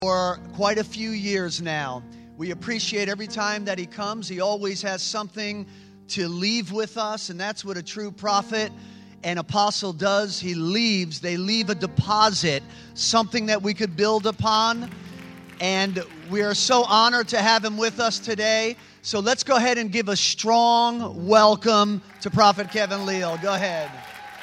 For quite a few years now. We appreciate every time that he comes. He always has something to leave with us, and that's what a true prophet and apostle does. They leave a deposit, something that we could build upon, and we are so honored to have him with us today. So let's go ahead and give a strong welcome to Prophet Kevin Leal. Go ahead.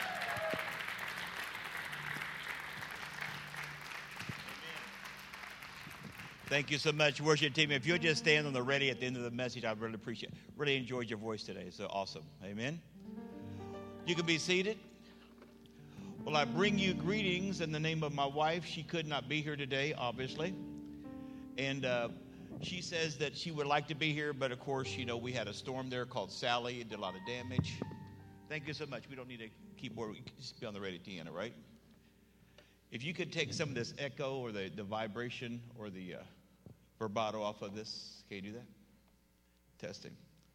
Thank you so much, worship team. If you'll just stand on the ready at the end of the message, I'd really appreciate it. Really enjoyed your voice today. So awesome. Amen. You can be seated. Well, I bring you greetings in the name of my wife. She could not be here today, obviously. And she says that she would like to be here, but of course, you know, we had a storm there called Sally. It did a lot of damage. Thank you so much. We don't need a keyboard. We can just be on the ready piano, right? If you could take some of this echo or the vibration or the vibrato off of this. Can you do that? Testing.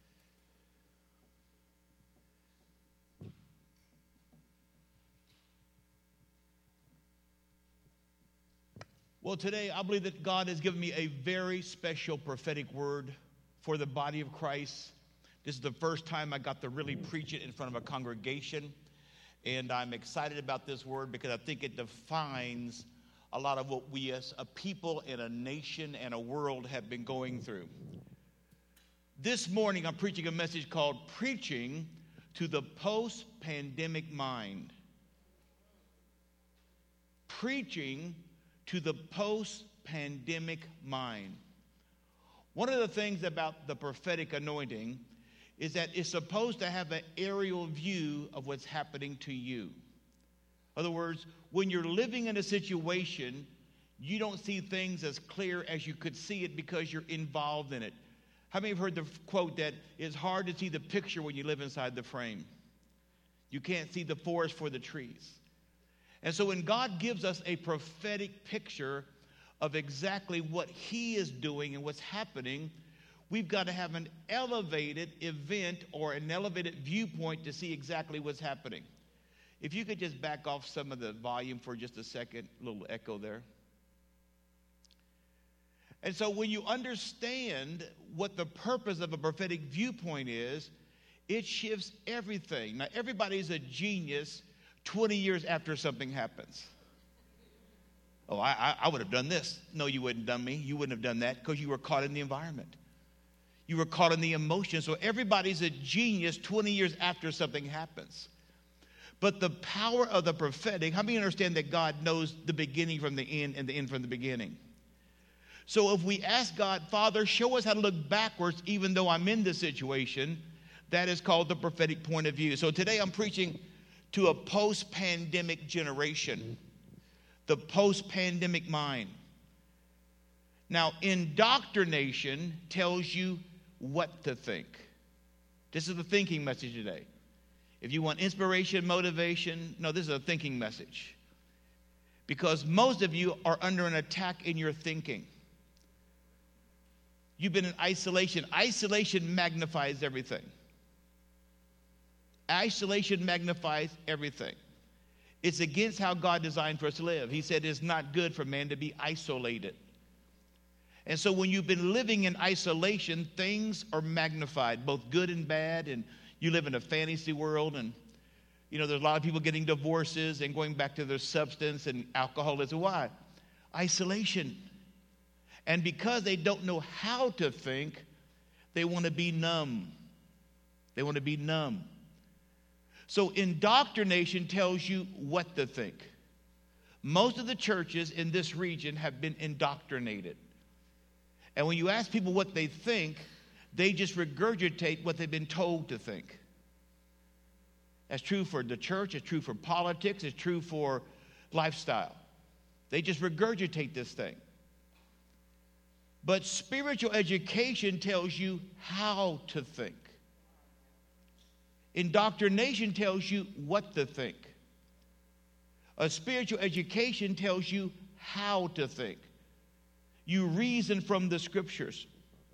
Well, today I believe that God has given me a very special prophetic word for the body of Christ. This is the first time I got to really preach it in front of a congregation. And I'm excited about this word because I think it defines a lot of what we as a people and a nation and a world have been going through. This morning, I'm preaching a message called Preaching to the Post-Pandemic Mind. Preaching to the post-pandemic mind. One of the things about the prophetic anointing is that it's supposed to have an aerial view of what's happening to you. In other words, when you're living in a situation, you don't see things as clear as you could see it because you're involved in it. How many have heard the quote that it's hard to see the picture when you live inside the frame? You can't see the forest for the trees. And so when God gives us a prophetic picture of exactly what he is doing and what's happening, we've got to have an elevated event or an elevated viewpoint to see exactly what's happening. If you could just back off some of the volume for just a second, a little echo there. And so when you understand what the purpose of a prophetic viewpoint is, it shifts everything. Now, everybody's a genius 20 years after something happens. Oh, I would have done this. No, you wouldn't have done me. You wouldn't have done that because you were caught in the environment. You were caught in the emotion. So everybody's a genius 20 years after something happens. But the power of the prophetic, how many understand that God knows the beginning from the end and the end from the beginning? So if we ask God, Father, show us how to look backwards even though I'm in this situation, that is called the prophetic point of view. So today I'm preaching to a post-pandemic generation, the post-pandemic mind. Now, indoctrination tells you what to think. This is the thinking message today. If you want inspiration, motivation, no, this is a thinking message. Because most of you are under an attack in your thinking. You've been in isolation. Isolation magnifies everything. Isolation magnifies everything. It's against how God designed for us to live. He said it's not good for man to be isolated. And so when you've been living in isolation, things are magnified, both good and bad, and you live in a fantasy world, and you know there's a lot of people getting divorces and going back to their substance and alcoholism. Why? Isolation. And because they don't know how to think, they want to be numb. They want to be numb. So indoctrination tells you what to think. Most of the churches in this region have been indoctrinated. And when you ask people what they think, they just regurgitate what they've been told to think. That's true for the church, it's true for politics, it's true for lifestyle. They just regurgitate this thing. But spiritual education tells you how to think. Indoctrination tells you what to think. A spiritual education tells you how to think. You reason from the scriptures.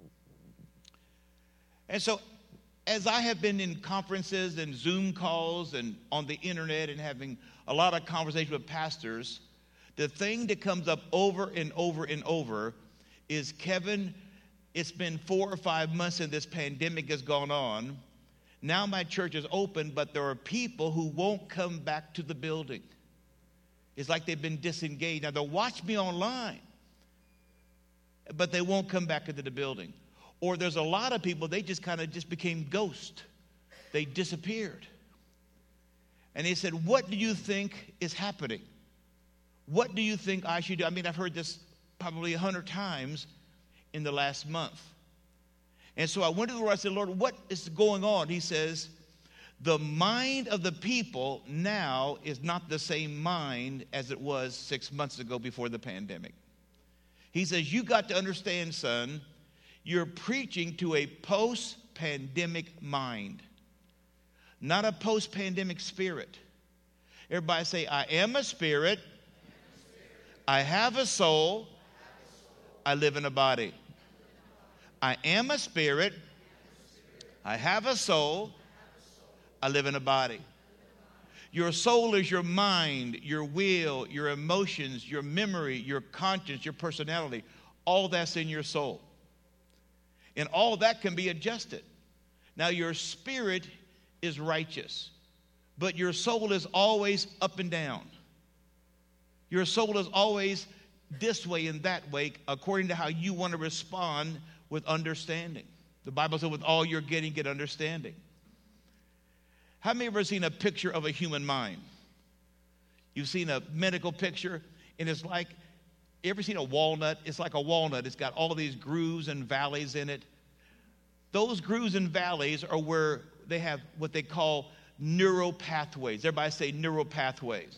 And so, as I have been in conferences and Zoom calls and on the internet and having a lot of conversations with pastors, The thing that comes up over and over and over is, Kevin, it's been 4 or 5 months and this pandemic has gone on. Now my church is open, but there are people who won't come back to the building. It's like they've been disengaged. Now they'll watch me online, but they won't come back into the building. Or there's a lot of people, they just kind of just became ghosts. They disappeared. And he said, what do you think is happening? What do you think I should do? I mean, I've heard this probably 100 times in the last month. And so I went to the Lord, I said, Lord, what is going on? He says, the mind of the people now is not the same mind as it was 6 months ago before the pandemic. He says, you got to understand, son, you're preaching to a post-pandemic mind, not a post-pandemic spirit. Everybody say, I am a spirit, I have a soul, I live in a body. I am a spirit, I have a soul, I live in a body. Your soul is your mind, your will, your emotions, your memory, your conscience, your personality. All that's in your soul. And all that can be adjusted. Now, your spirit is righteous, but your soul is always up and down. Your soul is always this way and that way, according to how you want to respond with understanding. The Bible says, with all you're getting, get understanding. How many of you ever seen a picture of a human mind? You've seen a medical picture, and it's like, you ever seen a walnut? It's like a walnut. It's got all of these grooves and valleys in it. Those grooves and valleys are where they have what they call neural pathways. Everybody say neural pathways.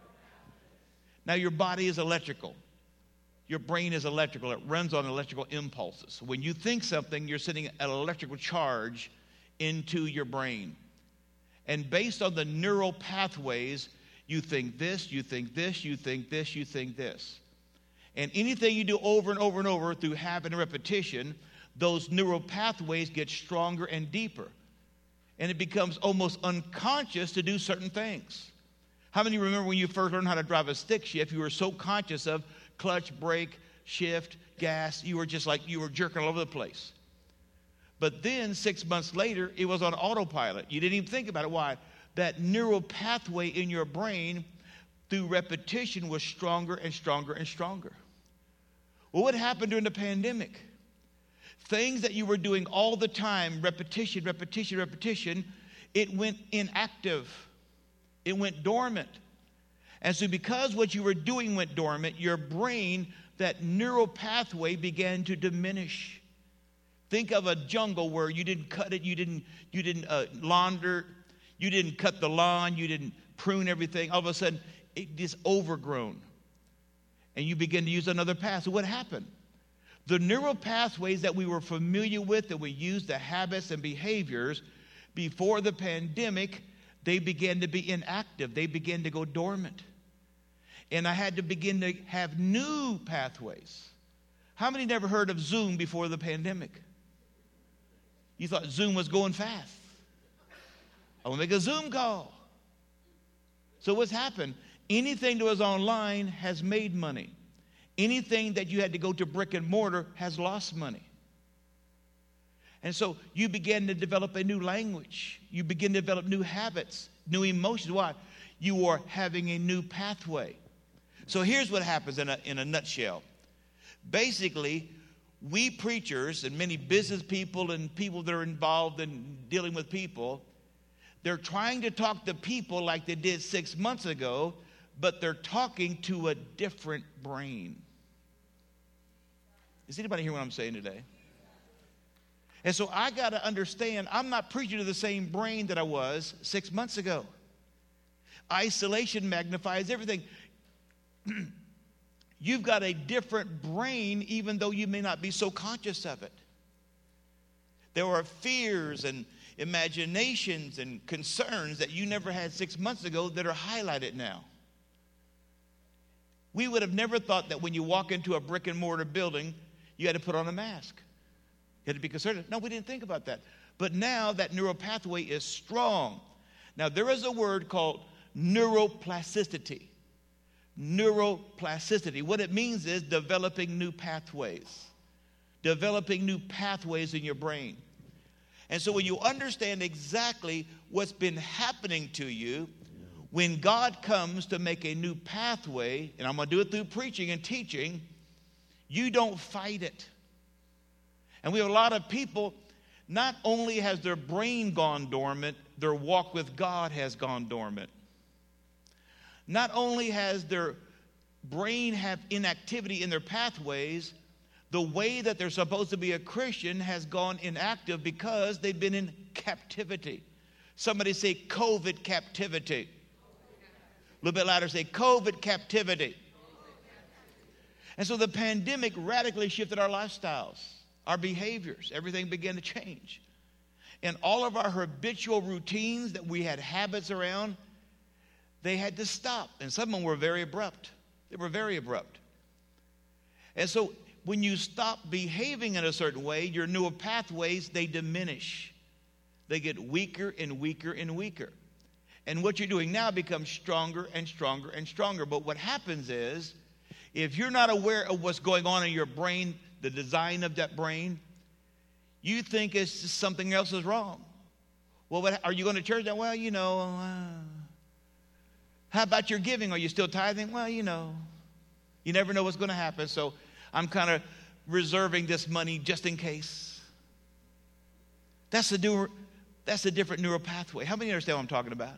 Now, your body is electrical. Your brain is electrical. It runs on electrical impulses. When you think something, you're sending an electrical charge into your brain. And based on the neural pathways, you think this, you think this, you think this, you think this. And anything you do over and over and over through habit and repetition, those neural pathways get stronger and deeper. And it becomes almost unconscious to do certain things. How many remember when you first learned how to drive a stick shift, you were so conscious of clutch, brake, shift, gas, you were just like, you were jerking all over the place. But then 6 months later, it was on autopilot. You didn't even think about it. Why? That neural pathway in your brain through repetition was stronger and stronger and stronger. Well, what happened during the pandemic? Things that you were doing all the time, repetition, repetition, repetition, it went inactive. It went dormant. And so because what you were doing went dormant, your brain, that neural pathway began to diminish. Think of a jungle where you didn't cut it, you didn't launder, you didn't cut the lawn, you didn't prune everything. All of a sudden, it is overgrown. And you begin to use another path. So what happened? The neural pathways that we were familiar with, that we used, the habits and behaviors, before the pandemic, they began to be inactive. They began to go dormant. And I had to begin to have new pathways. How many never heard of Zoom before the pandemic? You thought Zoom was going fast. I want to make a Zoom call. So what's happened? Anything that was online has made money. Anything that you had to go to brick and mortar has lost money. And so you begin to develop a new language. You begin to develop new habits, new emotions. Why? You are having a new pathway. So here's what happens in a nutshell. Basically, we preachers and many business people and people that are involved in dealing with people, they're trying to talk to people like they did 6 months ago, but they're talking to a different brain. Is anybody hear what I'm saying today? And so I got to understand, I'm not preaching to the same brain that I was 6 months ago. Isolation magnifies everything. You've got a different brain, even though you may not be so conscious of it. There are fears and imaginations and concerns that you never had 6 months ago that are highlighted now. We would have never thought that when you walk into a brick and mortar building, you had to put on a mask. You had to be concerned. No, we didn't think about that. But now that neural pathway is strong. Now, there is a word called neuroplasticity. neuroplasticity. What it means is developing new pathways. Developing new pathways in your brain. And so when you understand exactly what's been happening to you, when God comes to make a new pathway, and I'm going to do it through preaching and teaching, you don't fight it. And we have a lot of people, not only has their brain gone dormant, their walk with God has gone dormant. Not only has their brain have inactivity in their pathways, the way that they're supposed to be a Christian has gone inactive because they've been in captivity. Somebody say COVID captivity. A little bit louder, say COVID captivity. And so the pandemic radically shifted our lifestyles, our behaviors. Everything began to change. And all of our habitual routines that we had habits around, they had to stop. And some of them were very abrupt. They were very abrupt. And so when you stop behaving in a certain way, your neural pathways, they diminish. They get weaker and weaker and weaker. And what you're doing now becomes stronger and stronger and stronger. But what happens is, if you're not aware of what's going on in your brain, the design of that brain, you think it's just something else is wrong. Well, are you going to church now? Well, how about your giving? Are you still tithing? Well, you never know what's going to happen. So I'm kind of reserving this money just in case. That's a different neural pathway. How many understand what I'm talking about?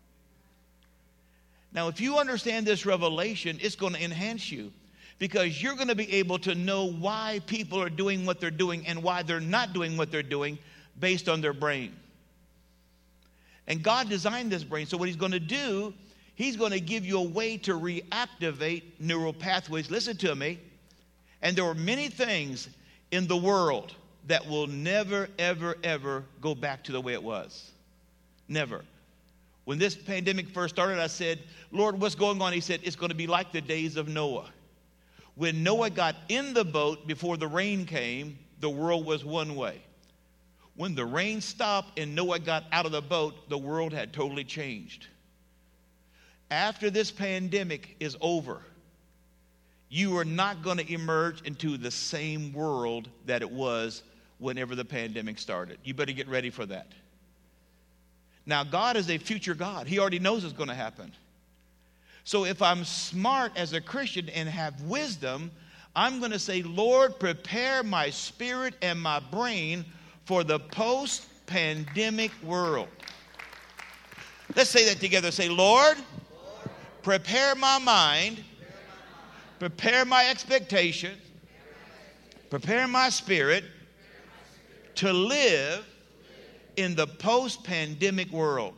Now, if you understand this revelation, it's going to enhance you, because you're going to be able to know why people are doing what they're doing and why they're not doing what they're doing based on their brain. And God designed this brain. So what he's going to do, he's going to give you a way to reactivate neural pathways. Listen to me. And there are many things in the world that will never, ever, ever go back to the way it was. Never. When this pandemic first started, I said, Lord, what's going on? He said, it's going to be like the days of Noah. When Noah got in the boat before the rain came, the world was one way. When the rain stopped and Noah got out of the boat, the world had totally changed. After this pandemic is over, you are not going to emerge into the same world that it was whenever the pandemic started. You better get ready for that. Now, God is a future God. He already knows it's going to happen. So if I'm smart as a Christian and have wisdom, I'm going to say, Lord, prepare my spirit and my brain for the post-pandemic world. Let's say that together. Say, Lord, prepare my mind, prepare my expectation, prepare my spirit to live in the post-pandemic world.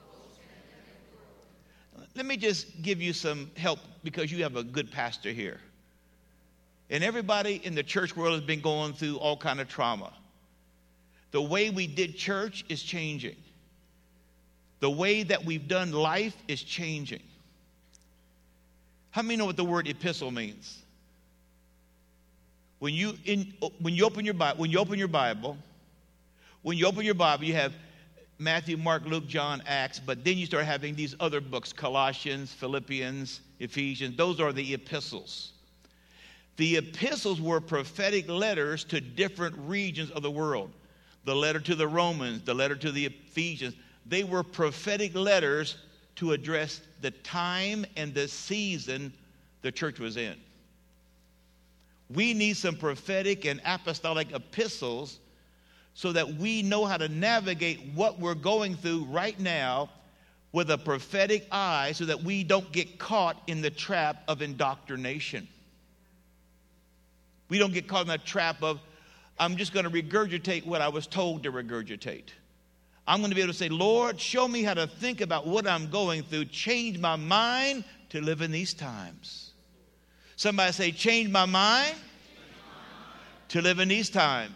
Let me just give you some help, because you have a good pastor here. And everybody in the church world has been going through all kind of trauma. The way we did church is changing. The way that we've done life is changing. How many know what the word epistle means? When you open your Bible, you have Matthew, Mark, Luke, John, Acts, but then you start having these other books, Colossians, Philippians, Ephesians. Those are the epistles. The epistles were prophetic letters to different regions of the world. The letter to the Romans, the letter to the Ephesians, they were prophetic letters to address the time and the season the church was in. We need some prophetic and apostolic epistles so that we know how to navigate what we're going through right now with a prophetic eye, so that we don't get caught in the trap of indoctrination. We don't get caught in that trap of, I'm just going to regurgitate what I was told to regurgitate. I'm going to be able to say, Lord, show me how to think about what I'm going through. Change my mind to live in these times. Somebody say, change my mind to live in these times.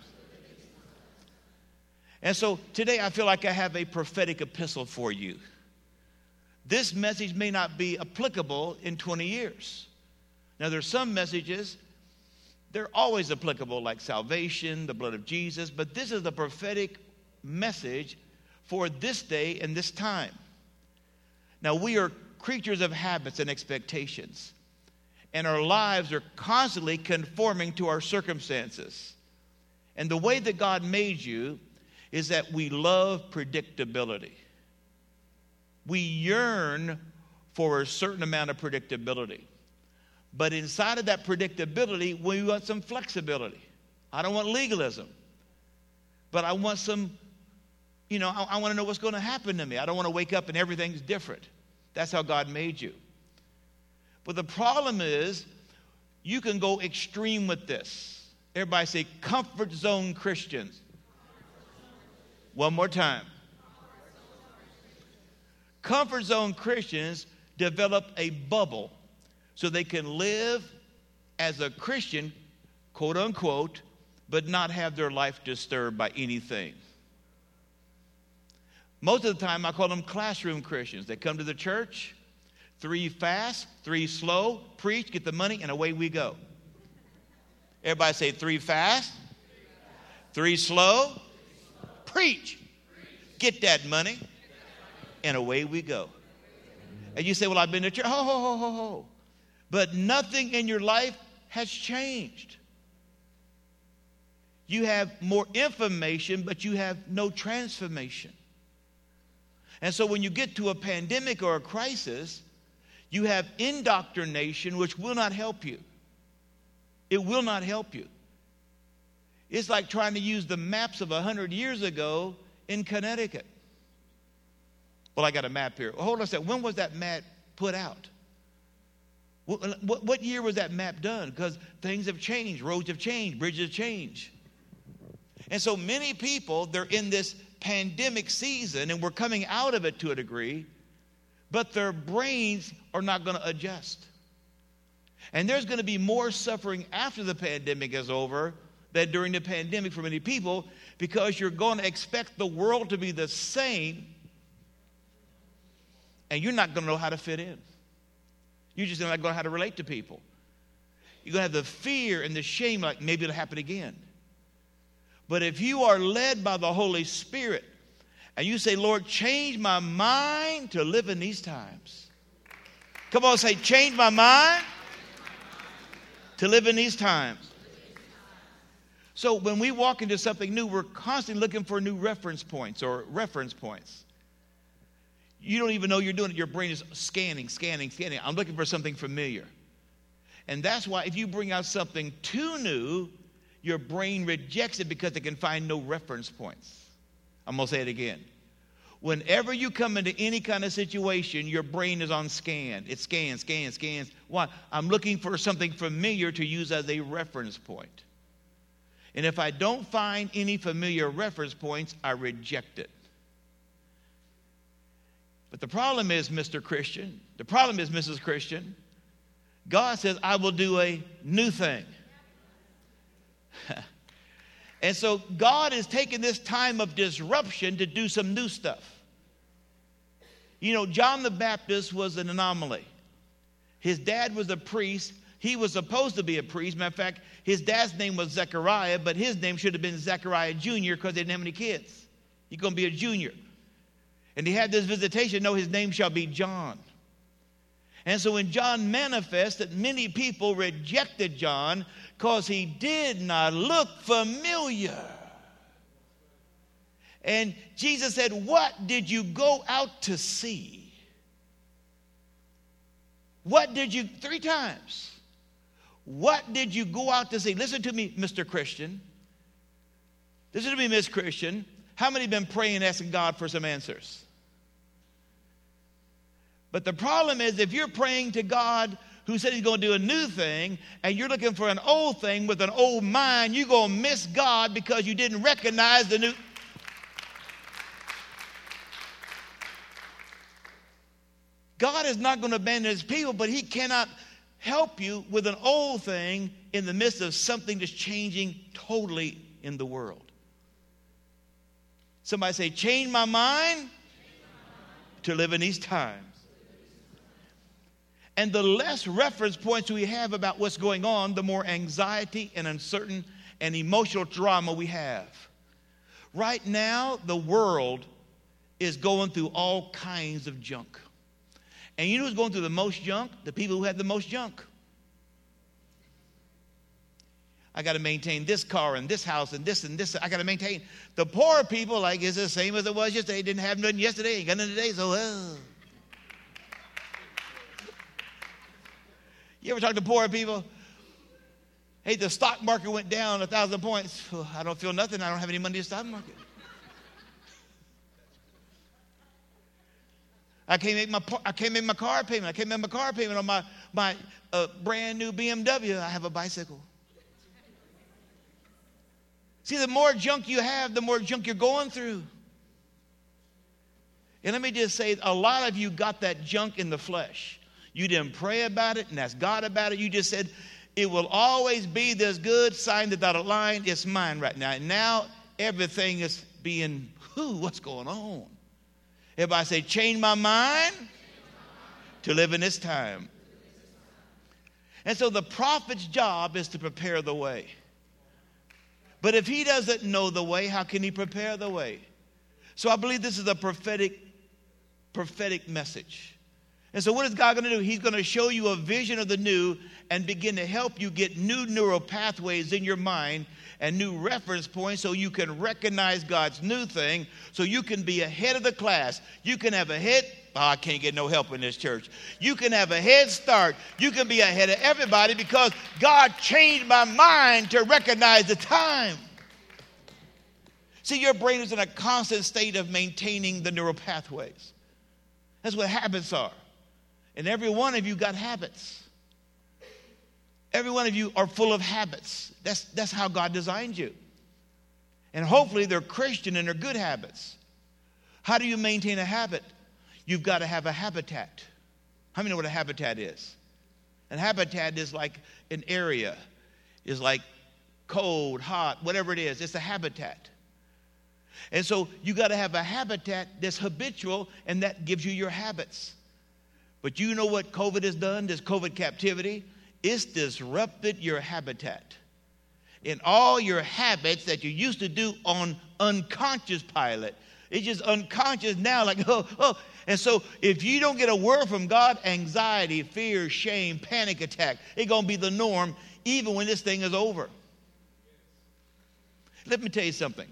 And so today I feel like I have a prophetic epistle for you. This message may not be applicable in 20 years. Now, there's some messages, they're always applicable, like salvation, the blood of Jesus, but this is the prophetic message for this day and this time. Now, we are creatures of habits and expectations. and our lives are constantly conforming to our circumstances. And the way that God made you is that we love predictability. We yearn for a certain amount of predictability. But inside of that predictability, we want some flexibility. I don't want legalism. But I want some, I want to know what's going to happen to me. I don't want to wake up and everything's different. That's how God made you. But the problem is, you can go extreme with this. Everybody say, comfort zone Christians. One more time. Comfort zone Christians develop a bubble so they can live as a Christian, quote unquote, but not have their life disturbed by anything. Most of the time, I call them classroom Christians. They come to the church, 3 fast, 3 slow, preach, get the money, and away we go. Everybody say 3 fast, 3 slow, preach, get that money, and away we go. And you say, well, I've been to church. Ho, ho, ho, ho, ho. But nothing in your life has changed. You have more information, but you have no transformation. And so when you get to a pandemic or a crisis, you have indoctrination, which will not help you. It will not help you. It's like trying to use the maps of 100 years ago in Connecticut. Well, I got a map here. Hold on a second. When was that map put out? What year was that map done? Because things have changed. Roads have changed. Bridges have changed. And so many people, they're in this pandemic season, and we're coming out of it to a degree, but their brains are not going to adjust. And there's going to be more suffering after the pandemic is over than during the pandemic for many people, because you're going to expect the world to be the same, and you're not going to know how to fit in. You're just not going to know how to relate to people. You're going to have the fear and the shame, like maybe it'll happen again. But if you are led by the Holy Spirit and you say, Lord, change my mind to live in these times. Come on, say, change my mind to live in these times. So when we walk into something new, we're constantly looking for new reference points or reference points. You don't even know you're doing it. Your brain is scanning. I'm looking for something familiar. And that's why if you bring out something too new, your brain rejects it because it can find no reference points. I'm going to say it again. Whenever you come into any kind of situation, your brain is on scan. It scans. Why? I'm looking for something familiar to use as a reference point. And if I don't find any familiar reference points, I reject it. But the problem is, Mr. Christian, the problem is, Mrs. Christian, God says, I will do a new thing. And so God is taking this time of disruption to do some new stuff. You know, John the Baptist was an anomaly. His dad was a priest. He was supposed to be a priest. Matter of fact, his dad's name was Zechariah, but his name should have been Zechariah Jr. because they didn't have any kids. He's going to be a junior. And he had this visitation, no, his name shall be John. And so when John manifested, many people rejected John because he did not look familiar. And Jesus said, what did you go out to see? What did you, 3 times. What did you go out to see? Listen to me, Mr. Christian. Listen to me, Miss Christian. How many have been praying and asking God for some answers? But the problem is, if you're praying to God who said he's going to do a new thing, and you're looking for an old thing with an old mind, you're going to miss God because you didn't recognize the new. God is not going to abandon his people, but he cannot help you with an old thing in the midst of something that's changing totally in the world. Somebody say, change my mind to live in these times. And the less reference points we have about what's going on, the more anxiety and uncertain and emotional drama we have. Right now, the world is going through all kinds of junk. And you know who's going through the most junk? The people who have the most junk. I got to maintain this car and this house and this and this. I got to maintain. The poor people, like, it's the same as it was yesterday. Didn't have nothing yesterday, ain't got nothing today, so You ever talk to poor people? Hey, the stock market went down 1,000 points. Well, I don't feel nothing. I don't have any money in the stock market. I can't make my car payment. I can't make my car payment on my brand new BMW. I have a bicycle. See, the more junk you have, the more junk you're going through. And let me just say, a lot of you got that junk in the flesh. You didn't pray about it and ask God about it. You just said, it will always be this good sign that dotted line. It's mine right now. And now everything is being, what's going on? Everybody say, change my mind to live in this time. And so the prophet's job is to prepare the way. But if he doesn't know the way, how can he prepare the way? So I believe this is a prophetic message. And so what is God going to do? He's going to show you a vision of the new and begin to help you get new neural pathways in your mind and new reference points so you can recognize God's new thing, so you can be ahead of the class. You can have I can't get no help in this church. You can have a head start. You can be ahead of everybody because God changed my mind to recognize the time. See, your brain is in a constant state of maintaining the neural pathways. That's what habits are. And every one of you got habits. Every one of you are full of habits. That's how God designed you. And hopefully they're Christian and they're good habits. How do you maintain a habit? You've got to have a habitat. How many know what a habitat is? A habitat is like an area. Is like cold, hot, whatever it is. It's a habitat. And so you got to have a habitat that's habitual, and that gives you your habits. But you know what COVID has done, this COVID captivity? It's disrupted your habitat. In all your habits that you used to do on unconscious pilot, it's just unconscious now, like, oh. And so if you don't get a word from God, anxiety, fear, shame, panic attack, it's going to be the norm even when this thing is over. Let me tell you something.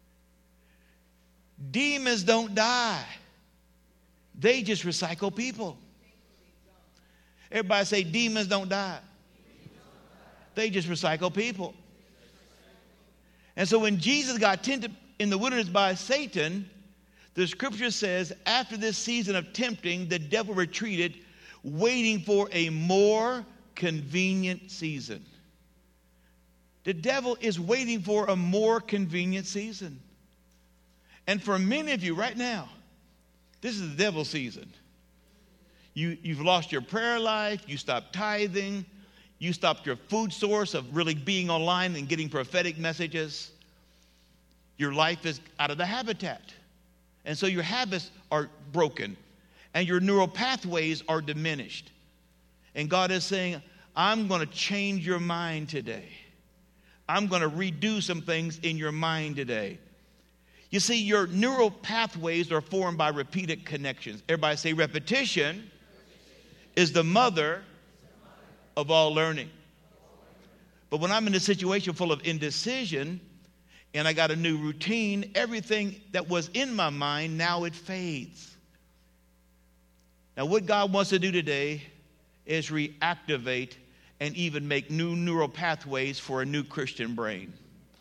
Demons don't die. They just recycle people. Everybody say, demons don't die. They just recycle people. And so when Jesus got tempted in the wilderness by Satan, the scripture says, after this season of tempting, the devil retreated, waiting for a more convenient season. The devil is waiting for a more convenient season. And for many of you right now, this is the devil's season. You've lost your prayer life. You stopped tithing. You stopped your food source of really being online and getting prophetic messages. Your life is out of the habitat. And so your habits are broken. And your neural pathways are diminished. And God is saying, I'm going to change your mind today. I'm going to redo some things in your mind today. You see, your neural pathways are formed by repeated connections. Everybody say repetition is the mother of all learning. But when I'm in a situation full of indecision and I got a new routine, everything that was in my mind, now it fades. Now what God wants to do today is reactivate and even make new neural pathways for a new Christian brain.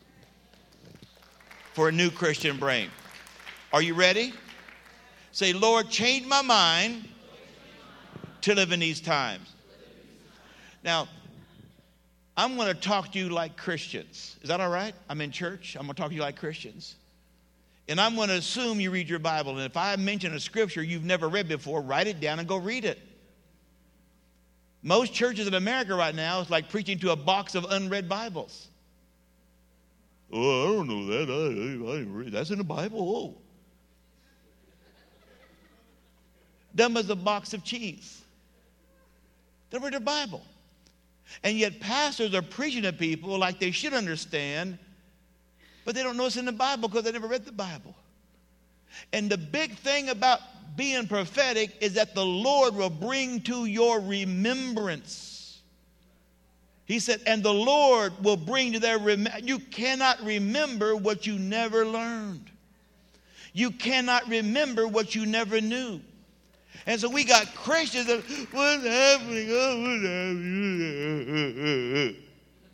For a new Christian brain. Are you ready? Say, Lord, change my mind to live in these times. Now, I'm going to talk to you like Christians. Is that all right? I'm in church. I'm going to talk to you like Christians. And I'm going to assume you read your Bible. And if I mention a scripture you've never read before, write it down and go read it. Most churches in America right now is like preaching to a box of unread Bibles. Oh, I don't know that. I didn't read. That's in the Bible. Oh. Dumb as a box of cheese. They read their Bible. And yet pastors are preaching to people like they should understand, but they don't know it's in the Bible because they never read the Bible. And the big thing about being prophetic is that the Lord will bring to your remembrance He said, and the Lord will bring to their you cannot remember what you never learned. You cannot remember what you never knew. And so we got Christians that, what's happening? Oh, what's happening?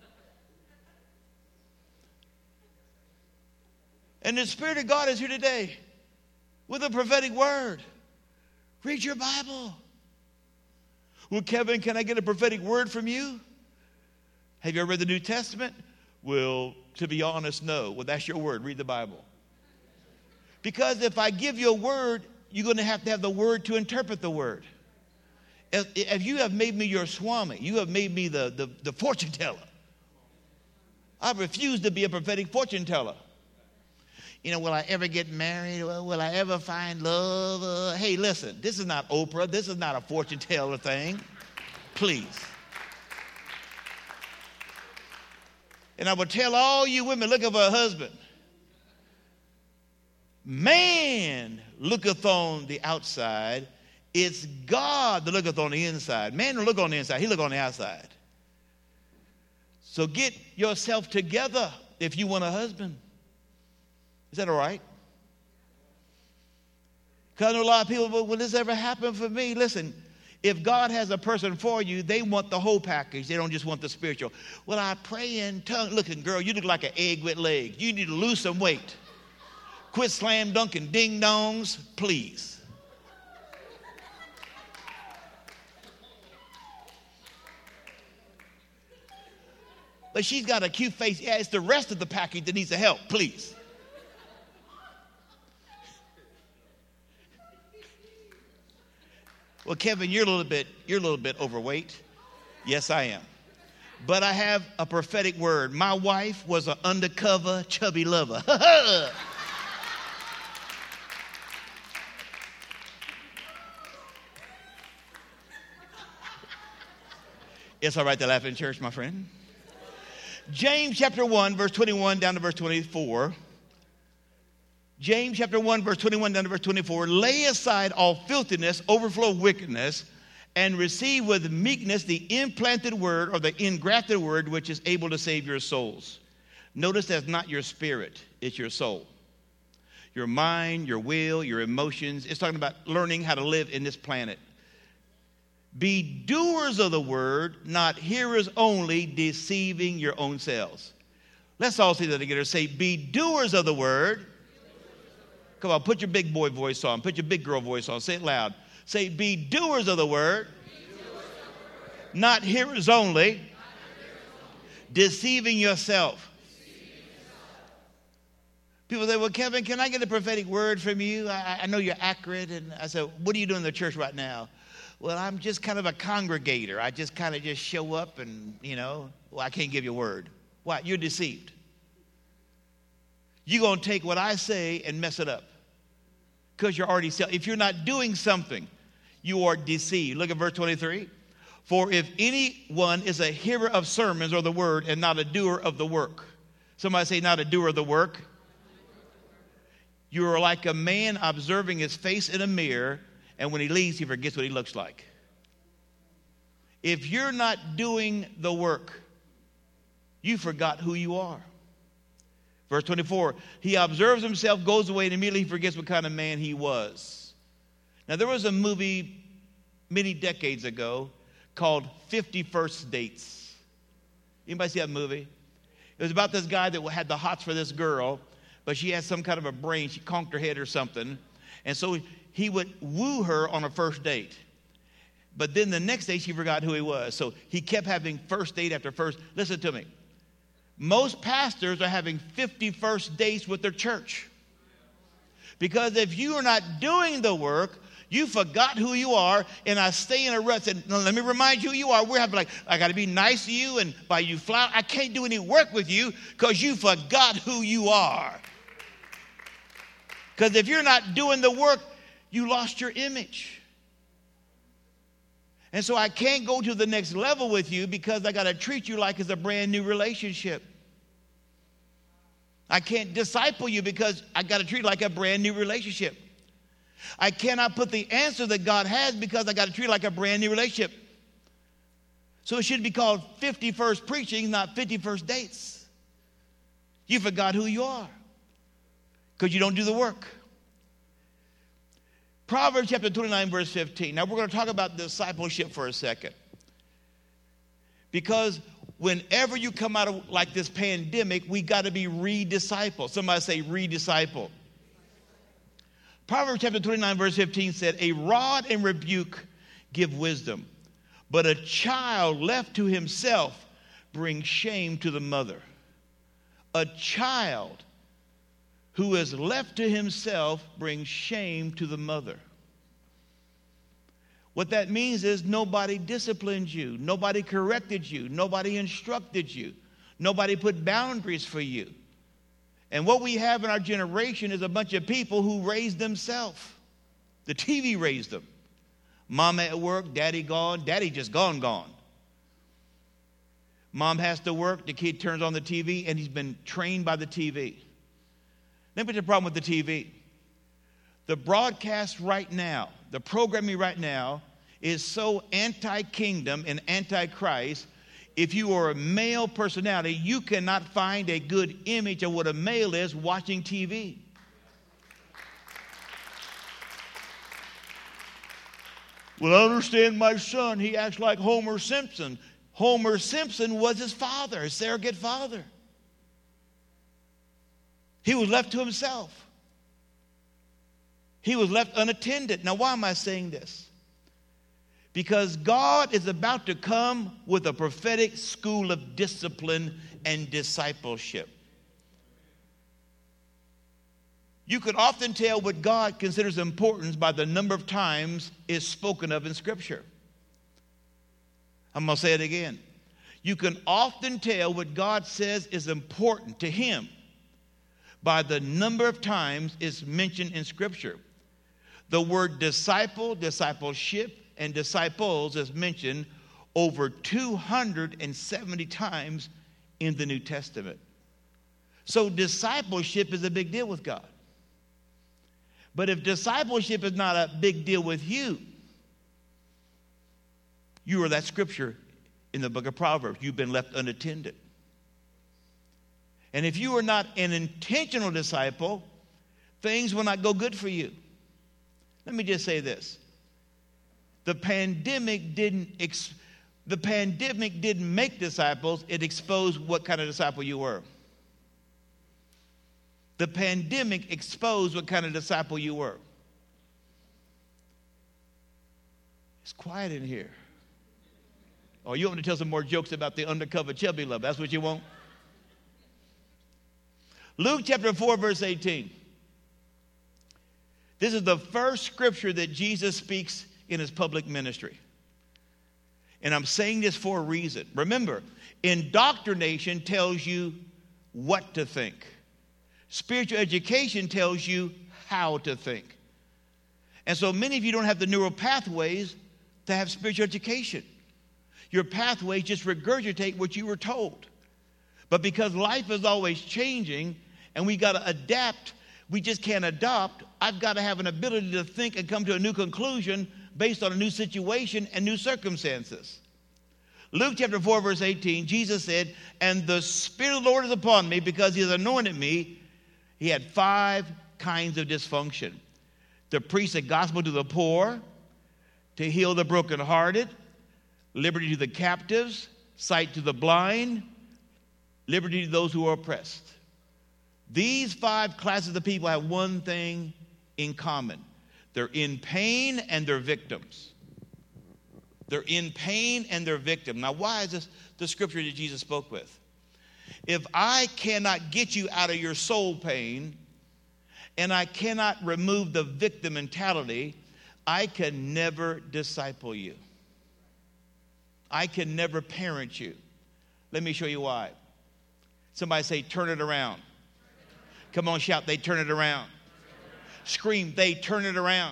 And the Spirit of God is here today with a prophetic word. Read your Bible. Well, Kevin, can I get a prophetic word from you? Have you ever read the New Testament? Well, to be honest, no. Well, that's your word. Read the Bible. Because if I give you a word, you're going to have the word to interpret the word. If you have made me your Swami, you have made me the fortune teller. I refuse to be a prophetic fortune teller. You know, will I ever get married? Will I ever find love? Hey, listen, this is not Oprah. This is not a fortune teller thing. Please. And I will tell all you women looking for a husband, man looketh on the outside. It's God that looketh on the inside. Man don't look on the inside. He look on the outside. So get yourself together if you want a husband. Is that all right? Because I know a lot of people, will this ever happen for me? Listen, if God has a person for you, they want the whole package. They don't just want the spiritual. Well, I pray in tongues. Looking, girl, you look like an egg with legs. You need to lose some weight. Quit slam dunking ding dongs, please. But she's got a cute face. Yeah, it's the rest of the package that needs the help, please. Well, Kevin, you're a little bit overweight. Yes, I am. But I have a prophetic word. My wife was an undercover chubby lover. It's all right to laugh in church, my friend. James chapter 1, verse 21 down to verse 24. James chapter 1, verse 21 down to verse 24. Lay aside all filthiness, overflow of wickedness, and receive with meekness the implanted word or the engrafted word which is able to save your souls. Notice that's not your spirit, it's your soul. Your mind, your will, your emotions. It's talking about learning how to live in this planet. Be doers of the word, not hearers only, deceiving your own selves. Let's all say that together. Say, be doers of the word. Come on, put your big boy voice on. Put your big girl voice on. Say it loud. Say, be doers of the word, not hearers only, deceiving yourself. People say, well, Kevin, can I get a prophetic word from you? I know you're accurate. And I said, what are you doing in the church right now? Well, I'm just kind of a congregator. I just kind of just show up and, well, I can't give you a word. Why? You're deceived. You're going to take what I say and mess it up. Because you're already, if you're not doing something, you are deceived. Look at verse 23. For if anyone is a hearer of sermons or the word and not a doer of the work. Somebody say, not a doer of the work. You are like a man observing his face in a mirror, and when he leaves, he forgets what he looks like. If you're not doing the work, you forgot who you are. Verse 24, he observes himself, goes away, and immediately he forgets what kind of man he was. Now, there was a movie many decades ago called 50 First Dates. Anybody see that movie? It was about this guy that had the hots for this girl, but she had some kind of a brain. She conked her head or something. And so he would woo her on a first date. But then the next day, she forgot who he was. So he kept having first date after first. Listen to me. Most pastors are having 50 first dates with their church. Because if you are not doing the work, you forgot who you are, and I stay in a rut and let me remind you who you are. We're having I got to be nice to you and buy you flowers. I can't do any work with you because you forgot who you are. Because if you're not doing the work, you lost your image. And so I can't go to the next level with you because I got to treat you like it's a brand new relationship. I can't disciple you because I got to treat it like a brand new relationship. I cannot put the answer that God has because I got to treat it like a brand new relationship. So it should be called 51st preaching, not 51st dates. You forgot who you are because you don't do the work. Proverbs chapter 29, verse 15. Now we're going to talk about discipleship for a second. Because whenever you come out of like this pandemic, we got to be re-discipled. Somebody say re-disciple. Proverbs chapter 29, verse 15 said, a rod and rebuke give wisdom, but a child left to himself brings shame to the mother. A child who is left to himself brings shame to the mother. What that means is nobody disciplined you, nobody corrected you, nobody instructed you, nobody put boundaries for you. And what we have in our generation is a bunch of people who raised themselves. The TV raised them. Mom at work, daddy gone, daddy just gone. Mom has to work, the kid turns on the TV, and he's been trained by the TV. Let me tell you the problem with the TV. The broadcast right now, the programming right now, is so anti-kingdom and anti-Christ. If you are a male personality, you cannot find a good image of what a male is watching TV. Well, I understand my son. He acts like Homer Simpson. Homer Simpson was his father, his surrogate father. He was left to himself. He was left unattended. Now, why am I saying this? Because God is about to come with a prophetic school of discipline and discipleship. You can often tell what God considers importance by the number of times it's spoken of in Scripture. I'm going to say it again. You can often tell what God says is important to him by the number of times it's mentioned in Scripture. The word disciple, discipleship, and disciples is mentioned over 270 times in the New Testament. So discipleship is a big deal with God. But if discipleship is not a big deal with you, you are that scripture in the book of Proverbs. You've been left unattended. And if you are not an intentional disciple, things will not go good for you. Let me just say this. The pandemic didn't make disciples. It exposed what kind of disciple you were. The pandemic exposed what kind of disciple you were. It's quiet in here. Oh, you want me to tell some more jokes about the undercover chubby love? That's what you want? Luke chapter 4, verse 18. This is the first scripture that Jesus speaks in his public ministry. And I'm saying this for a reason. Remember, indoctrination tells you what to think. Spiritual education tells you how to think. And so many of you don't have the neural pathways to have spiritual education. Your pathways just regurgitate what you were told. But because life is always changing and we got to adapt, we just can't adopt. I've got to have an ability to think and come to a new conclusion based on a new situation and new circumstances. Luke chapter 4, verse 18, Jesus said, and the Spirit of the Lord is upon me because he has anointed me. He had 5 kinds of dysfunction. To preach the gospel to the poor, to heal the brokenhearted, liberty to the captives, sight to the blind, liberty to those who are oppressed. These 5 classes of people have one thing in common. They're in pain and they're victims. They're in pain and they're victims. Now, why is this the scripture that Jesus spoke with? If I cannot get you out of your soul pain and I cannot remove the victim mentality, I can never disciple you. I can never parent you. Let me show you why. Somebody say, turn it around. Come on, shout, they turn it around. Scream, they turn it around.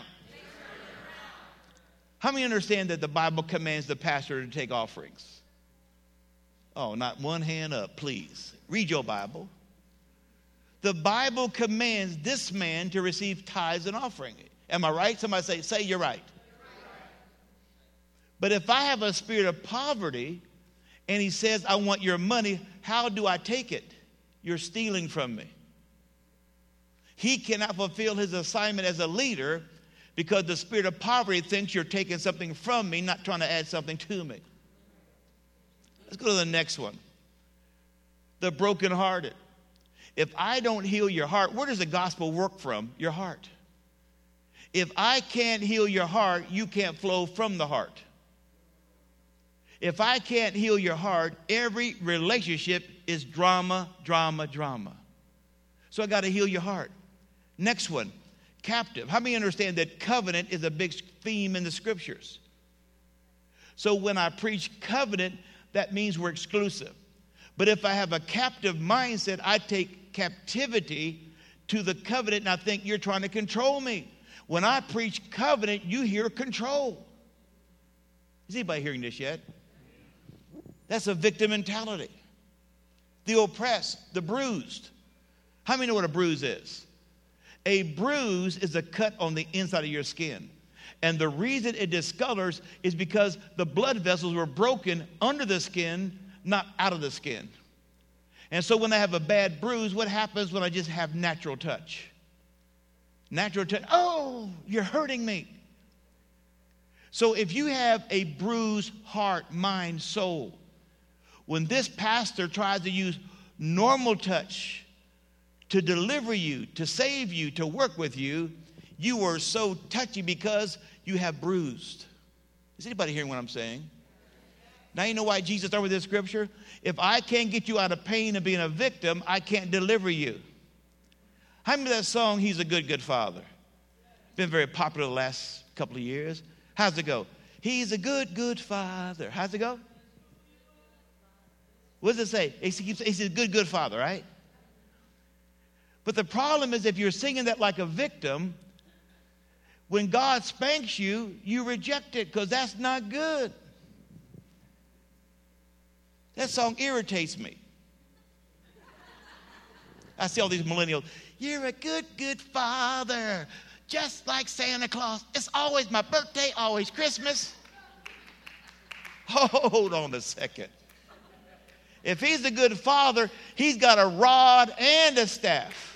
How many understand that the Bible commands the pastor to take offerings? Oh, not one hand up, please. Read your Bible. The Bible commands this man to receive tithes and offering. Am I right? Somebody say you're right. But if I have a spirit of poverty, and he says, I want your money. How do I take it? You're stealing from me. He cannot fulfill his assignment as a leader because the spirit of poverty thinks you're taking something from me, not trying to add something to me. Let's go to the next one. The brokenhearted. If I don't heal your heart, where does the gospel work from? Your heart. If I can't heal your heart, you can't flow from the heart. If I can't heal your heart, every relationship is drama, drama, drama. So I got to heal your heart. Next one, captive. How many understand that covenant is a big theme in the scriptures? So when I preach covenant, that means we're exclusive. But if I have a captive mindset, I take captivity to the covenant and I think you're trying to control me. When I preach covenant, you hear control. Is anybody hearing this yet? That's a victim mentality. The oppressed, the bruised. How many know what a bruise is? A bruise is a cut on the inside of your skin. And the reason it discolors is because the blood vessels were broken under the skin, not out of the skin. And so when I have a bad bruise, what happens when I just have natural touch? Natural touch, oh, you're hurting me. So if you have a bruised heart, mind, soul, when this pastor tries to use normal touch to deliver you, to save you, to work with you, you are so touchy because you have bruised. Is anybody hearing what I'm saying? Now you know why Jesus started with this scripture? If I can't get you out of pain of being a victim, I can't deliver you. How many of that song, He's a Good, Good Father? Been very popular the last couple of years. How's it go? He's a good, good father. How's it go? What does it say? He's a good, good father, right? But the problem is if you're singing that like a victim, when God spanks you, you reject it because that's not good. That song irritates me. I see all these millennials. You're a good, good father, just like Santa Claus. It's always my birthday, always Christmas. Hold on a second. If he's a good father, he's got a rod and a staff.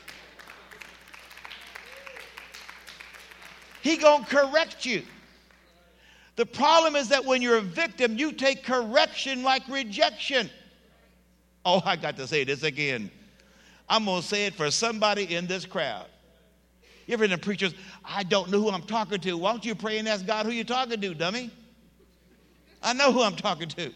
He gonna correct you. The problem is that when you're a victim, you take correction like rejection. Oh, I got to say this again. I'm going to say it for somebody in this crowd. You ever hear the preachers, I don't know who I'm talking to. Why don't you pray and ask God who you're talking to, dummy? I know who I'm talking to.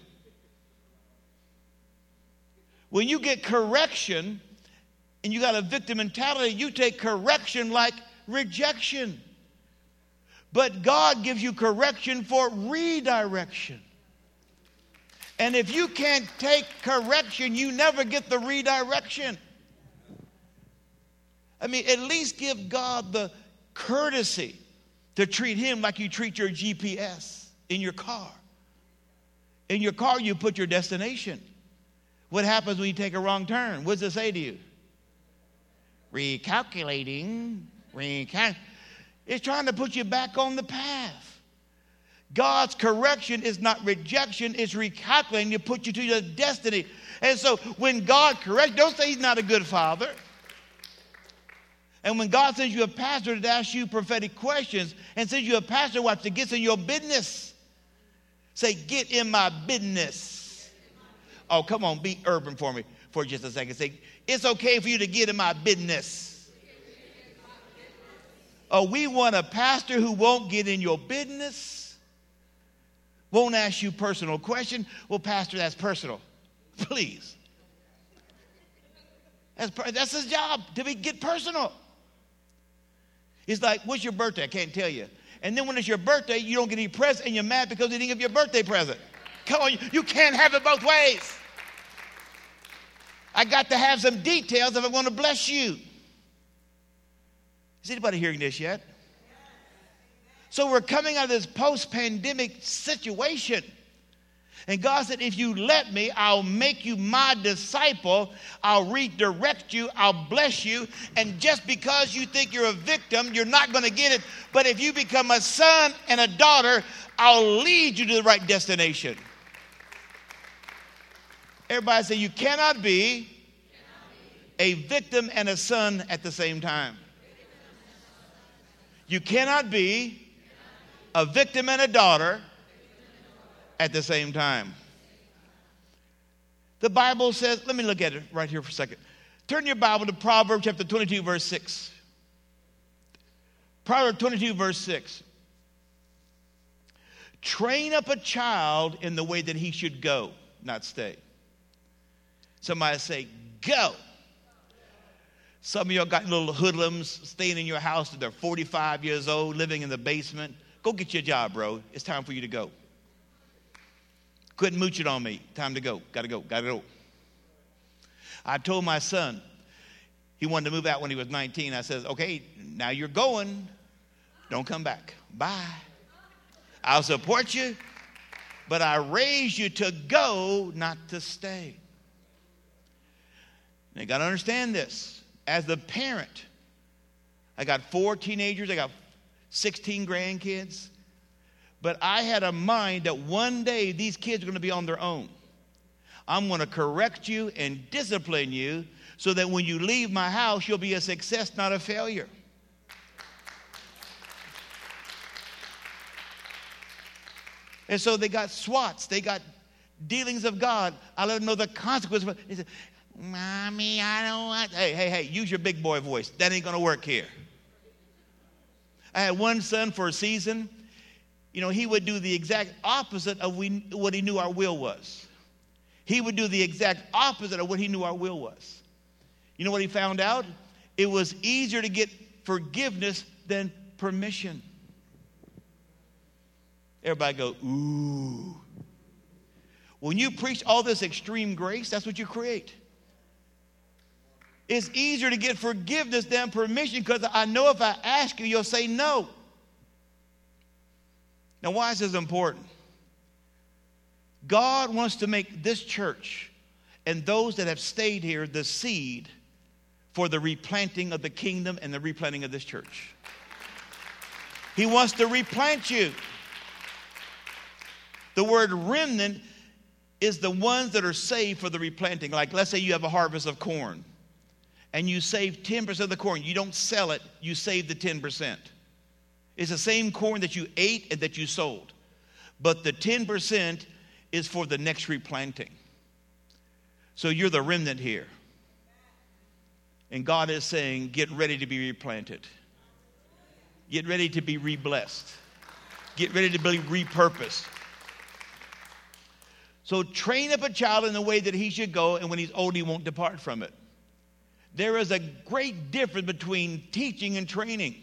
When you get correction and you got a victim mentality, you take correction like rejection. But God gives you correction for redirection. And if you can't take correction, you never get the redirection. I mean, at least give God the courtesy to treat him like you treat your GPS in your car. In your car, you put your destination. What happens when you take a wrong turn? What does it say to you? Recalculating. It's trying to put you back on the path. God's correction is not rejection, it's recalculating to put you to your destiny. And so when God corrects, don't say he's not a good father. And when God sends you a pastor to ask you prophetic questions and sends you a pastor that gets in your business, say, get in my business. Oh, come on, be urban for me for just a second. Say, it's okay for you to get in my business. Oh, we want a pastor who won't get in your business, won't ask you personal questions. Well, pastor, that's personal. Please. That's his job, to get personal. It's like, what's your birthday? I can't tell you. And then when it's your birthday, you don't get any present and you're mad because they didn't give you a birthday present. Come on, you can't have it both ways. I got to have some details if I want to bless you. Is anybody hearing this yet? So we're coming out of this post-pandemic situation. And God said, if you let me, I'll make you my disciple. I'll redirect you. I'll bless you. And just because you think you're a victim, you're not going to get it. But if you become a son and a daughter, I'll lead you to the right destination. Everybody say, you cannot be a victim and a son at the same time. You cannot be a victim and a daughter at the same time. The Bible says, let me look at it right here for a second. Turn your Bible to Proverbs chapter 22, verse 6. Proverbs 22, verse 6. Train up a child in the way that he should go, not stay. Somebody say, go. Some of y'all got little hoodlums staying in your house that they're 45 years old, living in the basement. Go get your job, bro. It's time for you to go. Quit mooching on me. Time to go. Gotta go. Gotta go. I told my son, he wanted to move out when he was 19. I said, okay, now you're going. Don't come back. Bye. I'll support you, but I raised you to go, not to stay. Now you got to understand this. As the parent, I got 4 teenagers, I got 16 grandkids, but I had a mind that one day these kids are going to be on their own. I'm going to correct you and discipline you so that when you leave my house, you'll be a success, not a failure. And so they got SWATs, they got dealings of God. I let them know the consequences. They said, Mommy, I don't want. Hey, use your big boy voice. That ain't going to work here. I had one son for a season. You know, he would do the exact opposite of what he knew our will was. He would do the exact opposite of what he knew our will was. You know what he found out? It was easier to get forgiveness than permission. Everybody go, ooh. When you preach all this extreme grace, that's what you create. It's easier to get forgiveness than permission because I know if I ask you, you'll say no. Now, why is this important? God wants to make this church and those that have stayed here the seed for the replanting of the kingdom and the replanting of this church. He wants to replant you. The word remnant is the ones that are saved for the replanting. Like, let's say you have a harvest of corn and you save 10% of the corn. You don't sell it, you save the 10%. It's the same corn that you ate and that you sold. But the 10% is for the next replanting. So you're the remnant here. And God is saying, get ready to be replanted. Get ready to be re-blessed. Get ready to be repurposed. So train up a child in the way that he should go, and when he's old, he won't depart from it. There is a great difference between teaching and training.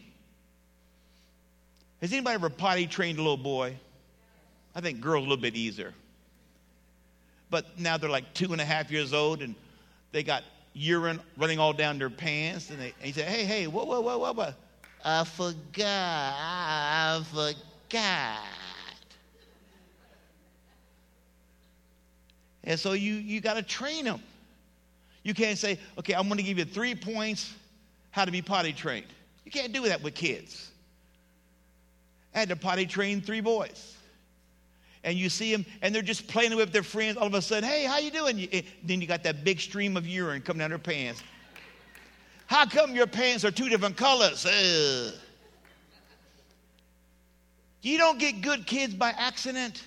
Has anybody ever potty trained a little boy? I think girls a little bit easier. But now they're like 2.5 years old, and they got urine running all down their pants, and he said, hey, what? I forgot. And so you got to train them. You can't say, okay, I'm going to give you 3 points how to be potty trained. You can't do that with kids. I had to potty train 3 boys. And you see them, and they're just playing with their friends. All of a sudden, hey, how you doing? Then you got that big stream of urine coming down their pants. How come your pants are 2 different colors? You don't get good kids by accident.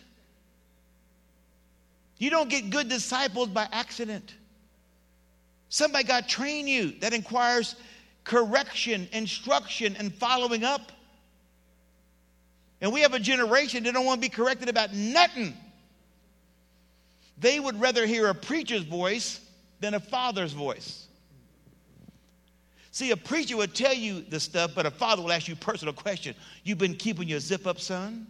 You don't get good disciples by accident. Somebody got to train you. That requires correction, instruction, and following up. And we have a generation that don't want to be corrected about nothing. They would rather hear a preacher's voice than a father's voice. See, a preacher would tell you the stuff, but a father will ask you personal questions. You've been keeping your zip up, son?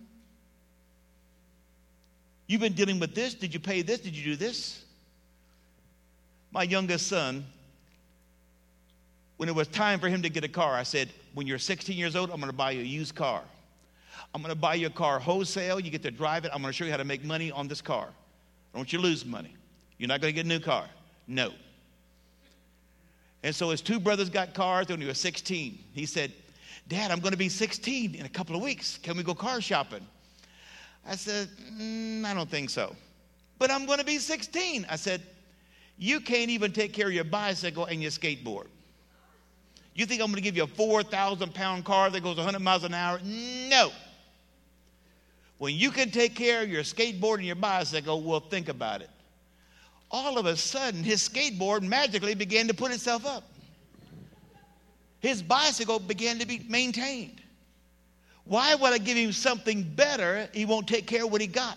You've been dealing with this? Did you pay this? Did you do this? My youngest son, when it was time for him to get a car, I said, when you're 16 years old, I'm going to buy you a used car. I'm going to buy you a car wholesale. You get to drive it. I'm going to show you how to make money on this car. I don't want you to lose money. You're not going to get a new car. No. And so his 2 brothers got cars when he was 16. He said, Dad, I'm going to be 16 in a couple of weeks. Can we go car shopping? I said, I don't think so. But I'm going to be 16. I said, You can't even take care of your bicycle and your skateboard. You think I'm going to give you a 4,000-pound car that goes 100 miles an hour? No. When you can take care of your skateboard and your bicycle, well, think about it. All of a sudden, his skateboard magically began to put itself up. His bicycle began to be maintained. Why would I give him something better? He won't take care of what he got.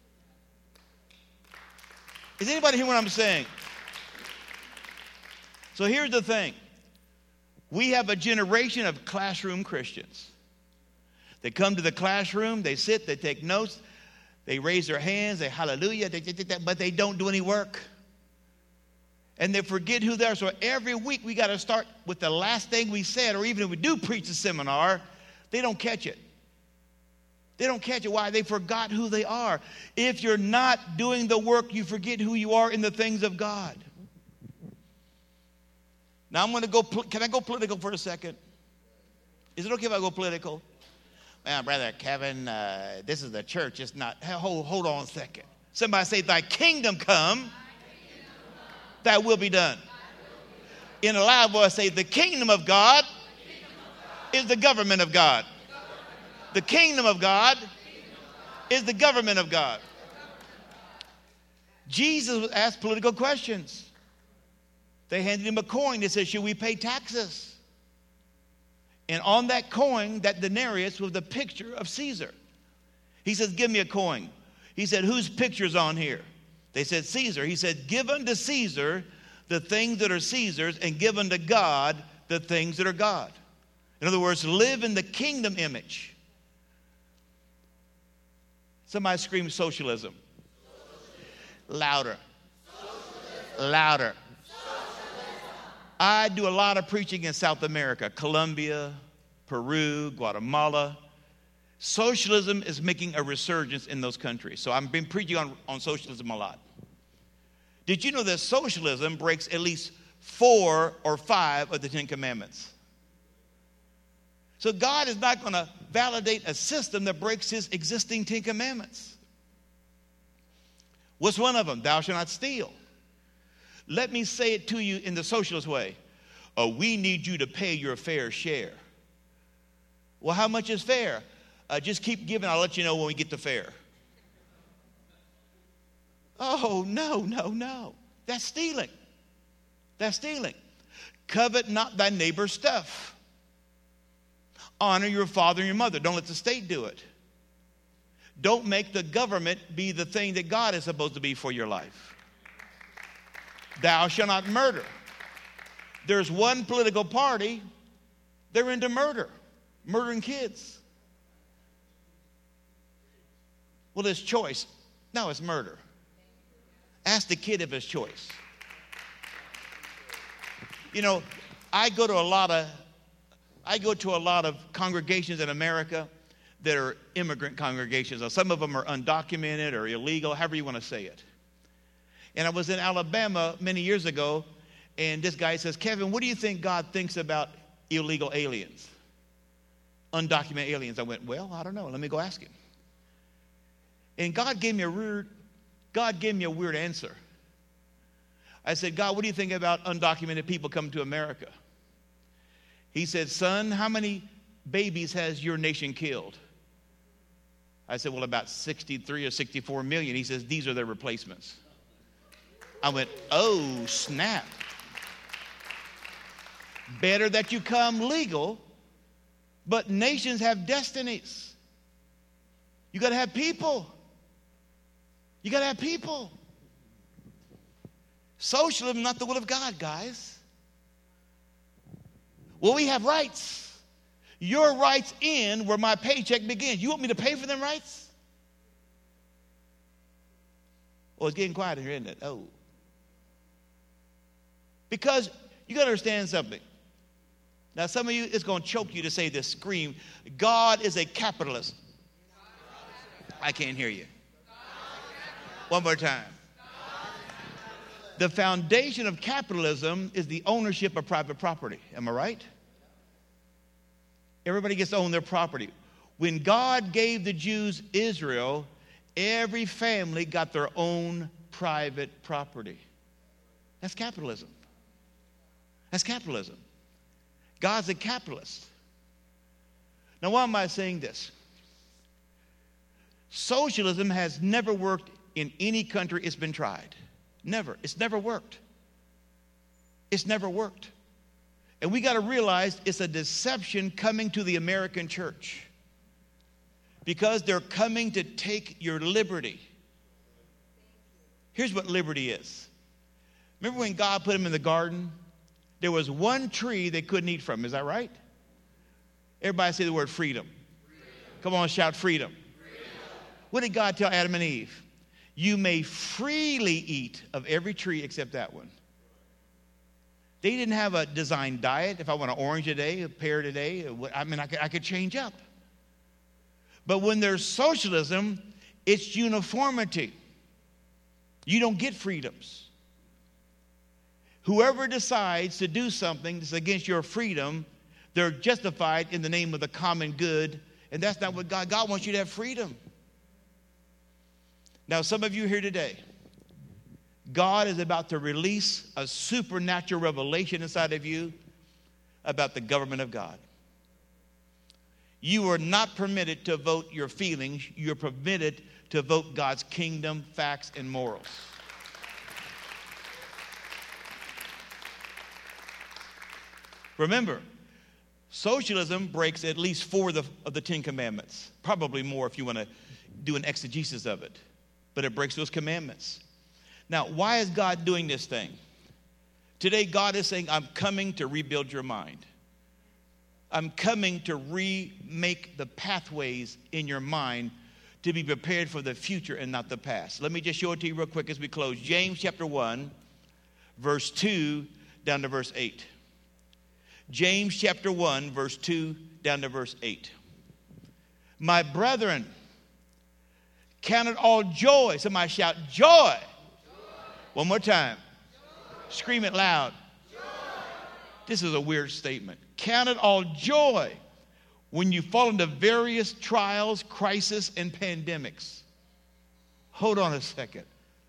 Is anybody hearing what I'm saying? So here's the thing. We have a generation of classroom Christians. They come to the classroom, they sit, they take notes, they raise their hands, they hallelujah, but they don't do any work. And they forget who they are. So every week we got to start with the last thing we said, or even if we do preach a seminar, they don't catch it. They don't catch it. Why? They forgot who they are. If you're not doing the work, you forget who you are in the things of God. Now I'm going to go, can I go political for a second? Is it okay if I go political? Well, Brother Kevin, this is the church. It's not. Hold on a second. Somebody say, thy kingdom come, thy will be done. In a loud voice, say, the kingdom of God is the government of God. The kingdom of God is the government of God. Jesus asked political questions. They handed him a coin that said, should we pay taxes? And on that coin, that denarius was the picture of Caesar. He says, give me a coin. He said, whose picture's on here? They said, Caesar. He said, give unto Caesar the things that are Caesar's, and give unto God the things that are God. In other words, live in the kingdom image. Somebody scream socialism. Louder. Louder. I do a lot of preaching in South America, Colombia, Peru, Guatemala. Socialism is making a resurgence in those countries. So I've been preaching on socialism a lot. Did you know that socialism breaks at least 4 or 5 of the 10 commandments? So God is not going to validate a system that breaks his existing 10 commandments. What's one of them? Thou shalt not steal. Let me say it to you in the socialist way. We need you to pay your fair share. Well, how much is fair? Just keep giving. I'll let you know when we get to fair. Oh, no. That's stealing. That's stealing. Covet not thy neighbor's stuff. Honor your father and your mother. Don't let the state do it. Don't make the government be the thing that God is supposed to be for your life. Thou shalt not murder. There's one political party, they're into murder, murdering kids. Well, it's choice. No, it's murder. Ask the kid if it's choice. You know, I go to a lot of congregations in America that are immigrant congregations. Now, some of them are undocumented or illegal, however you want to say it. And I was in Alabama many years ago, and this guy says, Kevin, what do you think God thinks about illegal aliens? Undocumented aliens. I went, well, I don't know. Let me go ask him. And God gave me a weird answer. I said, God, what do you think about undocumented people coming to America? He said, son, how many babies has your nation killed? I said, well, about 63 or 64 million. He says, these are their replacements. I went, oh, snap. Better that you come legal, but nations have destinies. You got to have people. You got to have people. Socialism is not the will of God, guys. Well, we have rights. Your rights end where my paycheck begins. You want me to pay for them rights? Oh, it's getting quiet in here, isn't it? Oh. Because you got to understand something. Now, some of you, it's going to choke you to say this, scream, God is a capitalist. I can't hear you. One more time. The foundation of capitalism is the ownership of private property. Am I right? Everybody gets to own their property. When God gave the Jews Israel, every family got their own private property. That's capitalism. That's capitalism. God's a capitalist. Now, why am I saying this? Socialism has never worked in any country it's been tried. Never. It's never worked. It's never worked. And we got to realize it's a deception coming to the American church, because they're coming to take your liberty. Here's what liberty is. Remember when God put him in the garden? There was one tree they couldn't eat from. Is that right? Everybody say the word freedom. Come on, shout freedom. What did God tell Adam and Eve? You may freely eat of every tree except that one. They didn't have a designed diet. If I want an orange today, a pear today, I could change up. But when there's socialism, it's uniformity. You don't get freedoms. Whoever decides to do something that's against your freedom, they're justified in the name of the common good, and that's not what God wants you to have freedom. Now, some of you here today, God is about to release a supernatural revelation inside of you about the government of God. You are not permitted to vote your feelings. You're permitted to vote God's kingdom, facts, and morals. Remember, socialism breaks at least 4 of the 10 commandments. Probably more if you want to do an exegesis of it. But it breaks those commandments. Now, why is God doing this thing? Today, God is saying, I'm coming to rebuild your mind. I'm coming to remake the pathways in your mind to be prepared for the future and not the past. Let me just show it to you real quick as we close. James chapter 1, verse 2 down to verse 8. James chapter 1, verse 2 down to verse 8. My brethren, count it all joy. Somebody shout joy. One more time. Joy. Scream it loud. Joy. This is a weird statement. Count it all joy when you fall into various trials, crises, and pandemics. Hold on a second.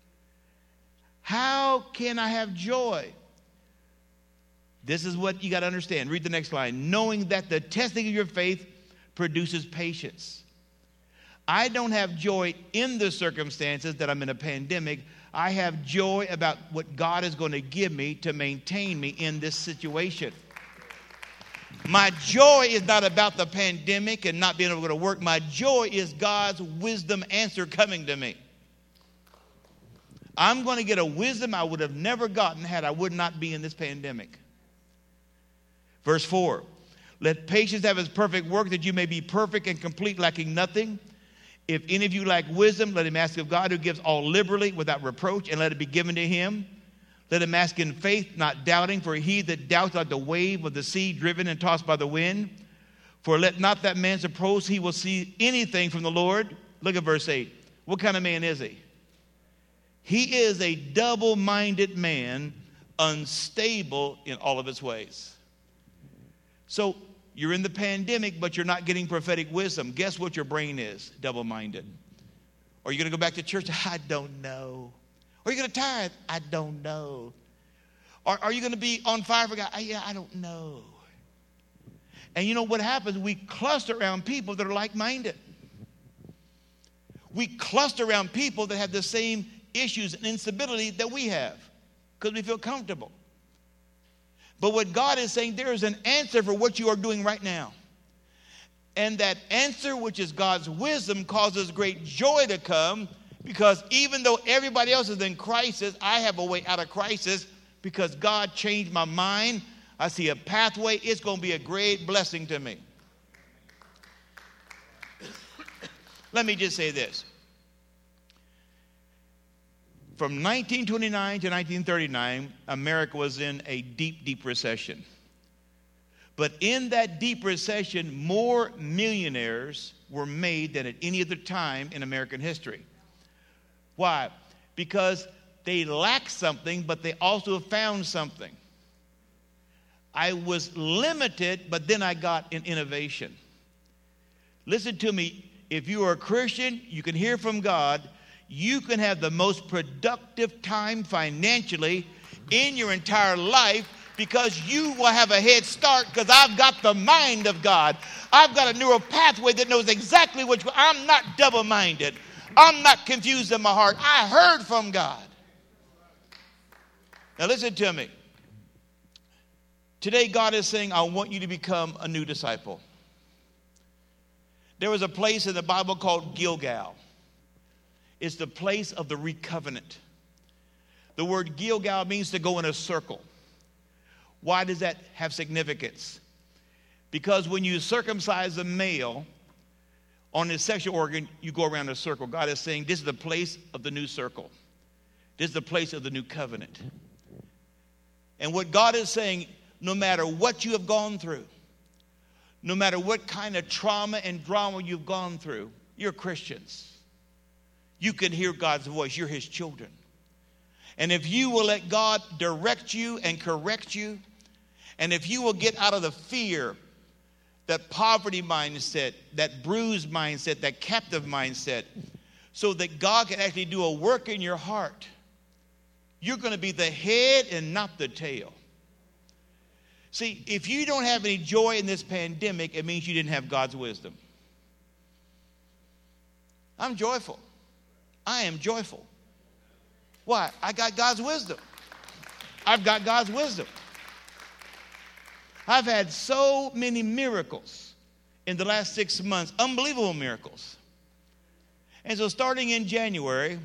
How can I have joy? This is what you got to understand. Read the next line. Knowing that the testing of your faith produces patience. I don't have joy in the circumstances that I'm in a pandemic. I have joy about what God is going to give me to maintain me in this situation. My joy is not about the pandemic and not being able to go to work. My joy is God's wisdom answer coming to me. I'm going to get a wisdom I would have never gotten had I would not be in this pandemic. Verse 4, let patience have its perfect work, that you may be perfect and complete, lacking nothing. If any of you lack wisdom, let him ask of God, who gives all liberally without reproach, and let it be given to him. Let him ask in faith, not doubting, for he that doubts like the wave of the sea, driven and tossed by the wind. For let not that man suppose he will see anything from the Lord. Look at verse 8. What kind of man is he? He is a double-minded man, unstable in all of his ways. So you're in the pandemic, but you're not getting prophetic wisdom. Guess what your brain is? Double-minded. Are you going to go back to church? I don't know. Are you going to tithe? I don't know. Are you going to be on fire for God? I don't know. And you know what happens? We cluster around people that are like-minded. We cluster around people that have the same issues and instability that we have because we feel comfortable. But what God is saying, there is an answer for what you are doing right now. And that answer, which is God's wisdom, causes great joy to come, because even though everybody else is in crisis, I have a way out of crisis because God changed my mind. I see a pathway. It's going to be a great blessing to me. Let me just say this. From 1929 to 1939, America was in a deep, deep recession. But in that deep recession, more millionaires were made than at any other time in American history. Why? Because they lacked something, but they also found something. I was limited, but then I got an innovation. Listen to me. If you are a Christian, you can hear from God. You can have the most productive time financially in your entire life, because you will have a head start, because I've got the mind of God. I've got a neural pathway that knows exactly which way. I'm not double-minded. I'm not confused in my heart. I heard from God. Now listen to me. Today God is saying, I want you to become a new disciple. There was a place in the Bible called Gilgal. It's the place of the recovenant. The word Gilgal means to go in a circle. Why does that have significance? Because when you circumcise a male on his sexual organ, you go around a circle. God is saying this is the place of the new circle. This is the place of the new covenant. And what God is saying, no matter what you have gone through, no matter what kind of trauma and drama you've gone through, you're Christians. You can hear God's voice. You're his children. And if you will let God direct you and correct you, and if you will get out of the fear, that poverty mindset, that bruised mindset, that captive mindset, so that God can actually do a work in your heart, you're going to be the head and not the tail. See, if you don't have any joy in this pandemic, it means you didn't have God's wisdom. I'm joyful. I am joyful. Why? I got God's wisdom. I've got God's wisdom. I've had so many miracles in the last 6 months, unbelievable miracles. And so starting in January,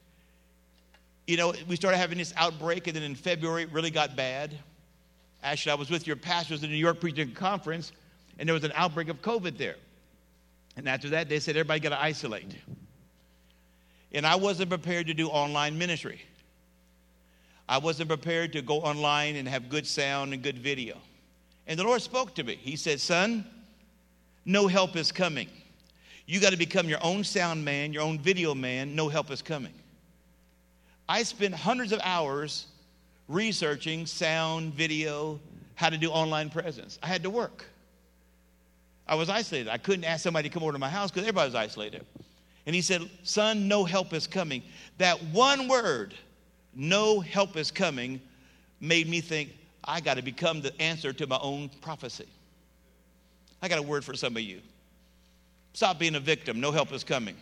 we started having this outbreak, and then in February it really got bad. Actually, I was with your pastors in New York preaching a conference, and there was an outbreak of COVID there. And after that, they said everybody got to isolate. And I wasn't prepared to do online ministry. I wasn't prepared to go online and have good sound and good video. And the Lord spoke to me. He said, son, no help is coming. You got to become your own sound man, your own video man. No help is coming. I spent hundreds of hours researching sound, video, how to do online presence. I had to work. I was isolated. I couldn't ask somebody to come over to my house because everybody was isolated. And he said, son, no help is coming. That one word, no help is coming, made me think, I got to become the answer to my own prophecy. I got a word for some of you. Stop being a victim. No help is coming.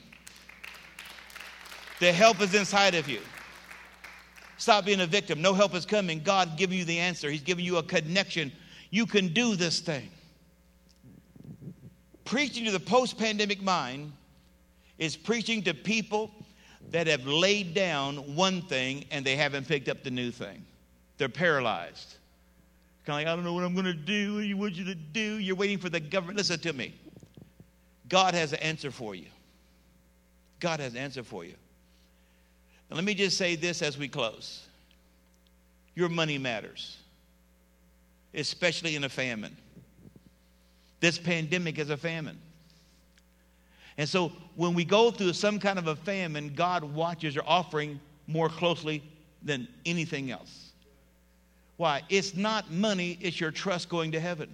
The help is inside of you. Stop being a victim. No help is coming. God giving you the answer. He's giving you a connection. You can do this thing. Preaching to the post-pandemic mind is preaching to people that have laid down one thing and they haven't picked up the new thing. They're paralyzed. Kind of like, I don't know what I'm going to do. What do you want you to do? You're waiting for the government. Listen to me. God has an answer for you. God has an answer for you. Now, let me just say this as we close. Your money matters, especially in a famine. This pandemic is a famine. And so when we go through some kind of a famine, God watches your offering more closely than anything else. Why? It's not money, it's your trust going to heaven.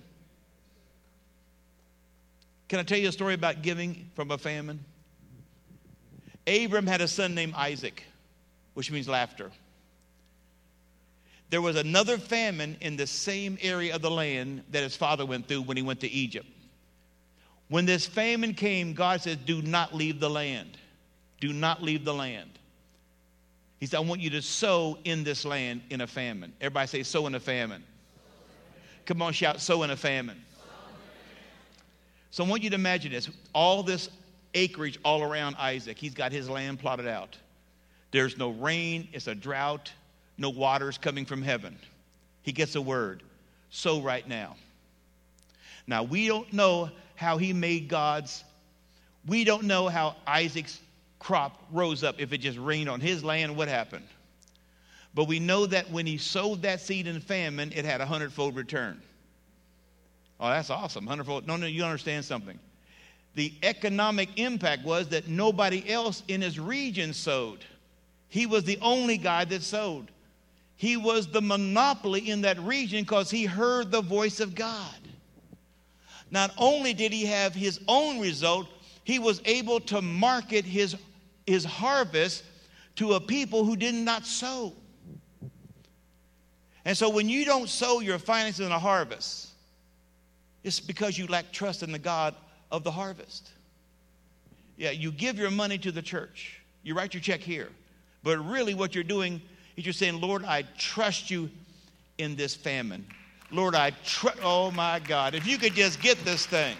Can I tell you a story about giving from a famine? Abram had a son named Isaac, which means laughter. There was another famine in the same area of the land that his father went through when he went to Egypt. When this famine came, God said, do not leave the land. Do not leave the land. He said, I want you to sow in this land in a famine. Everybody say, sow in a famine. Come on, shout, sow in a famine. So I want you to imagine this. All this acreage all around Isaac. He's got his land plotted out. There's no rain. It's a drought. No water's coming from heaven. He gets a word. Sow right now. Now, we don't know how he made we don't know how Isaac's crop rose up. If it just rained on his land, what happened? But we know that when he sowed that seed in famine, it had 100-fold return. Oh, that's awesome. 100-fold. No, you understand something. The economic impact was that nobody else in his region sowed. He was the only guy that sowed. He was the monopoly in that region because he heard the voice of God. Not only did he have his own result, he was able to market his harvest to a people who did not sow. And so when you don't sow your finances in a harvest, it's because you lack trust in the God of the harvest. Yeah, you give your money to the church. You write your check here. But really what you're doing is you're saying, Lord, I trust you in this famine. Lord, oh my God, if you could just get this thing.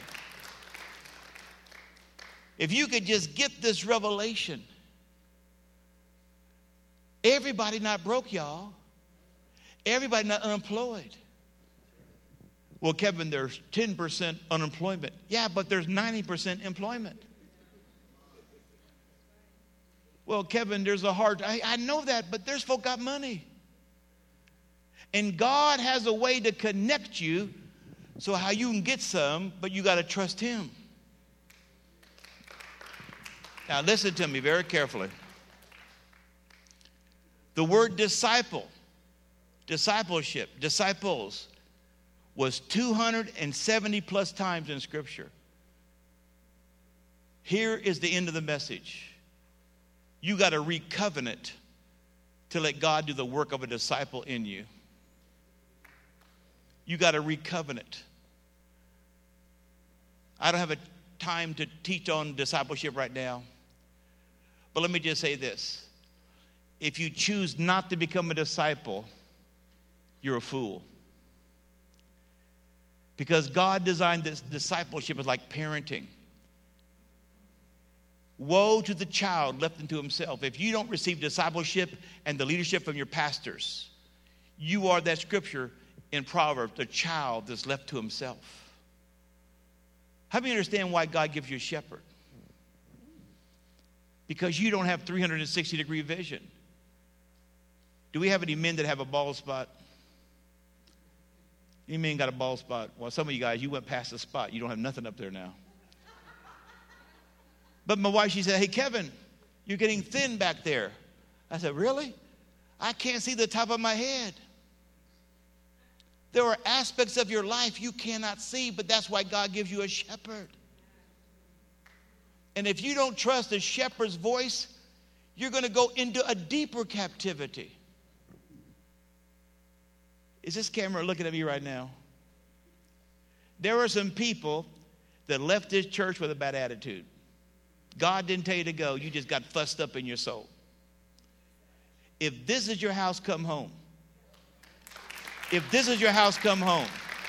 If you could just get this revelation. Everybody not broke, y'all. Everybody not unemployed. Well, Kevin, there's 10% unemployment. Yeah, but there's 90% employment. Well, Kevin, there's a hard... I know that, but there's folk got money. And God has a way to connect you so how you can get some, but you got to trust him. Now, listen to me very carefully. The word disciple, discipleship, disciples, was 270 plus times in Scripture. Here is the end of the message. You got to recovenant to let God do the work of a disciple in you. You got to recovenant. I don't have a time to teach on discipleship right now. But let me just say this. If you choose not to become a disciple, you're a fool. Because God designed this discipleship as like parenting. Woe to the child left unto himself. If you don't receive discipleship and the leadership from your pastors, you are that scripture in Proverbs, the child that's left to himself. How do you understand why God gives you a shepherd? Because you don't have 360-degree vision. Do we have any men that have a bald spot? Any men got a bald spot? Well, some of you guys, you went past the spot. You don't have nothing up there now. But my wife, she said, hey, Kevin, you're getting thin back there. I said, really? I can't see the top of my head. There are aspects of your life you cannot see, but that's why God gives you a shepherd. And if you don't trust the shepherd's voice, you're going to go into a deeper captivity. Is this camera looking at me right now? There are some people that left this church with a bad attitude. God didn't tell you to go. You just got fussed up in your soul. If this is your house, come home. If this is your house, come home.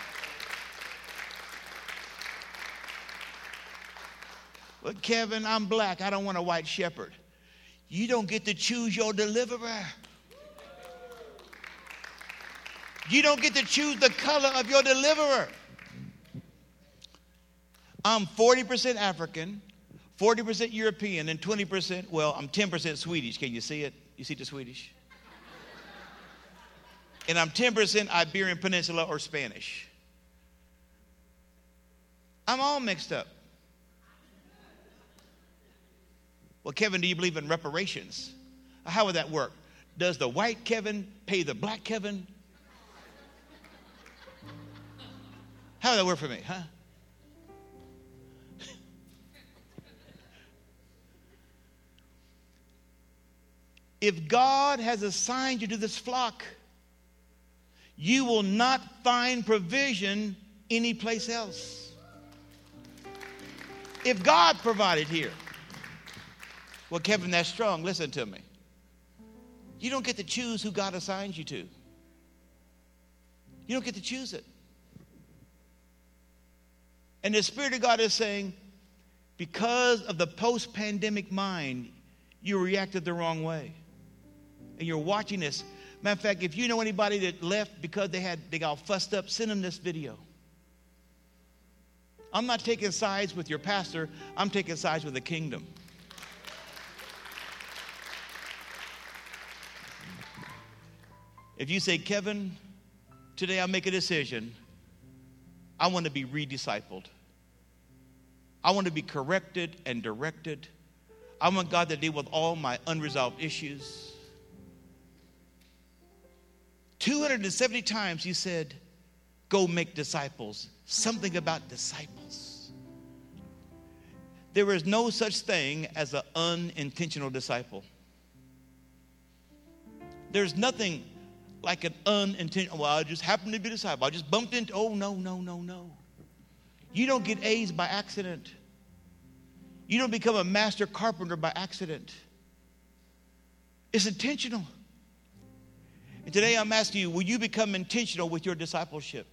Well, Kevin, I'm black. I don't want a white shepherd. You don't get to choose your deliverer. You don't get to choose the color of your deliverer. I'm 40% African, 40% European, and 20%, well, I'm 10% Swedish. Can you see it? You see the Swedish? And I'm 10% Iberian Peninsula or Spanish. I'm all mixed up. Well, Kevin, do you believe in reparations? How would that work? Does the white Kevin pay the black Kevin? How would that work for me, huh? If God has assigned you to this flock, you will not find provision anyplace else. If God provided here, well, Kevin, that's strong. Listen to me. You don't get to choose who God assigns you to. You don't get to choose it. And the Spirit of God is saying, because of the post-pandemic mind, you reacted the wrong way. And you're watching this. Matter of fact, if you know anybody that left because they got fussed up, send them this video. I'm not taking sides with your pastor. I'm taking sides with the kingdom. If you say, Kevin, today I make a decision. I want to be rediscipled. I want to be corrected and directed. I want God to deal with all my unresolved issues. 270 times he said, go make disciples. Something about disciples. There is no such thing as an unintentional disciple. There's nothing like an unintentional, well, I just happened to be a disciple. I just bumped into, oh, no. You don't get A's by accident. You don't become a master carpenter by accident. It's intentional. And today I'm asking you, will you become intentional with your discipleship?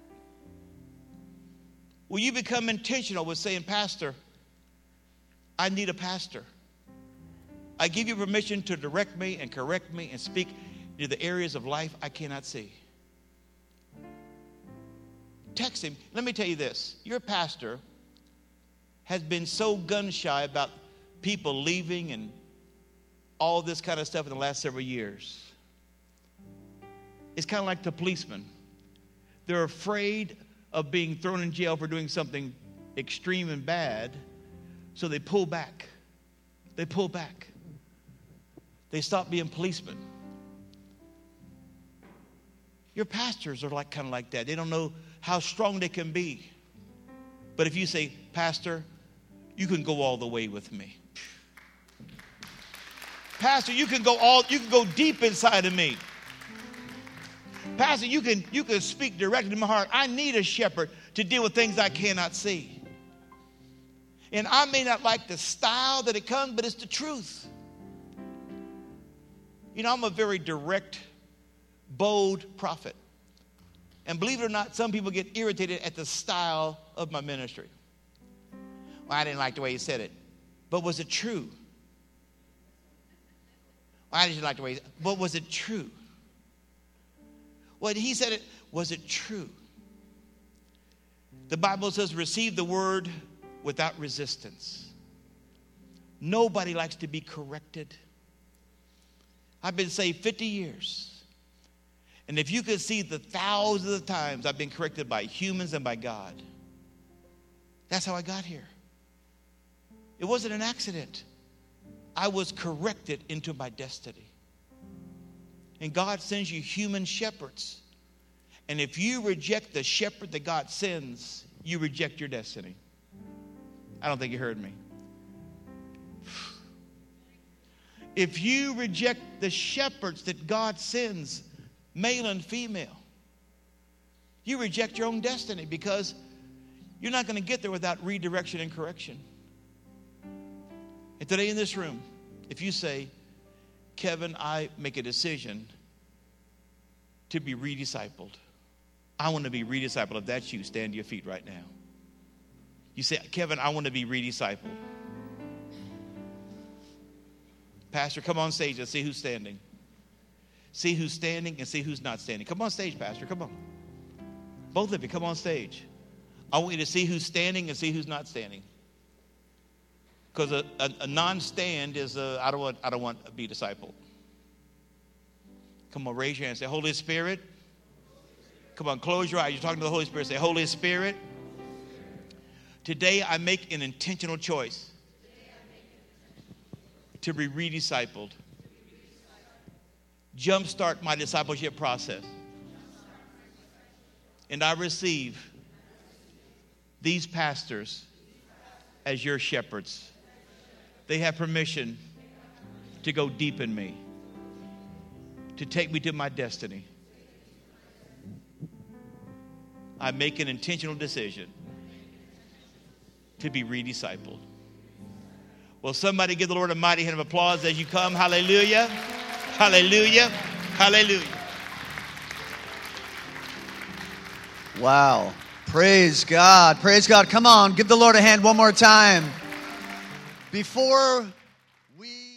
Will you become intentional with saying, Pastor, I need a pastor. I give you permission to direct me and correct me and speak to the areas of life I cannot see. Text him. Let me tell you this. Your pastor has been so gun shy about people leaving and all this kind of stuff in the last several years. It's kind of like the policemen. They're afraid of being thrown in jail for doing something extreme and bad, so they pull back. They pull back. They stop being policemen. Your pastors are kind of like that. They don't know how strong they can be. But if you say, Pastor, you can go all the way with me. Pastor, you can go deep inside of me. Pastor, you can speak directly to my heart. I need a shepherd to deal with things I cannot see. And I may not like the style that it comes, but it's the truth. You know, I'm a very direct, bold prophet. And believe it or not, some people get irritated at the style of my ministry. Well, I didn't like the way he said it. But was it true? Well, I didn't like the way he said it. But was it true? When he said it, was it true? The Bible says, receive the word without resistance. Nobody likes to be corrected. I've been saved 50 years. And if you could see the thousands of times I've been corrected by humans and by God, that's how I got here. It wasn't an accident. I was corrected into my destiny. And God sends you human shepherds. And if you reject the shepherd that God sends, you reject your destiny. I don't think you heard me. If you reject the shepherds that God sends, male and female, you reject your own destiny, because you're not going to get there without redirection and correction. And today in this room, if you say, Kevin, I make a decision to be rediscipled. I want to be rediscipled. If that's you, stand to your feet right now. You say, Kevin, I want to be rediscipled. Pastor, come on stage and see who's standing. See who's standing and see who's not standing. Come on stage, Pastor. Come on. Both of you, come on stage. I want you to see who's standing and see who's not standing. Because a non-stand is I don't want to be discipled. Come on, raise your hand and say, Holy Spirit. Come on, close your eyes. You're talking to the Holy Spirit. Say, Holy Spirit, today I make an intentional choice to be rediscipled. Jumpstart my discipleship process. And I receive these pastors as your shepherds. They have permission to go deep in me, to take me to my destiny. I make an intentional decision to be rediscipled. Well, somebody give the Lord a mighty hand of applause as you come. Hallelujah. Hallelujah. Hallelujah. Wow. Praise God. Praise God. Come on, give the Lord a hand one more time. Before we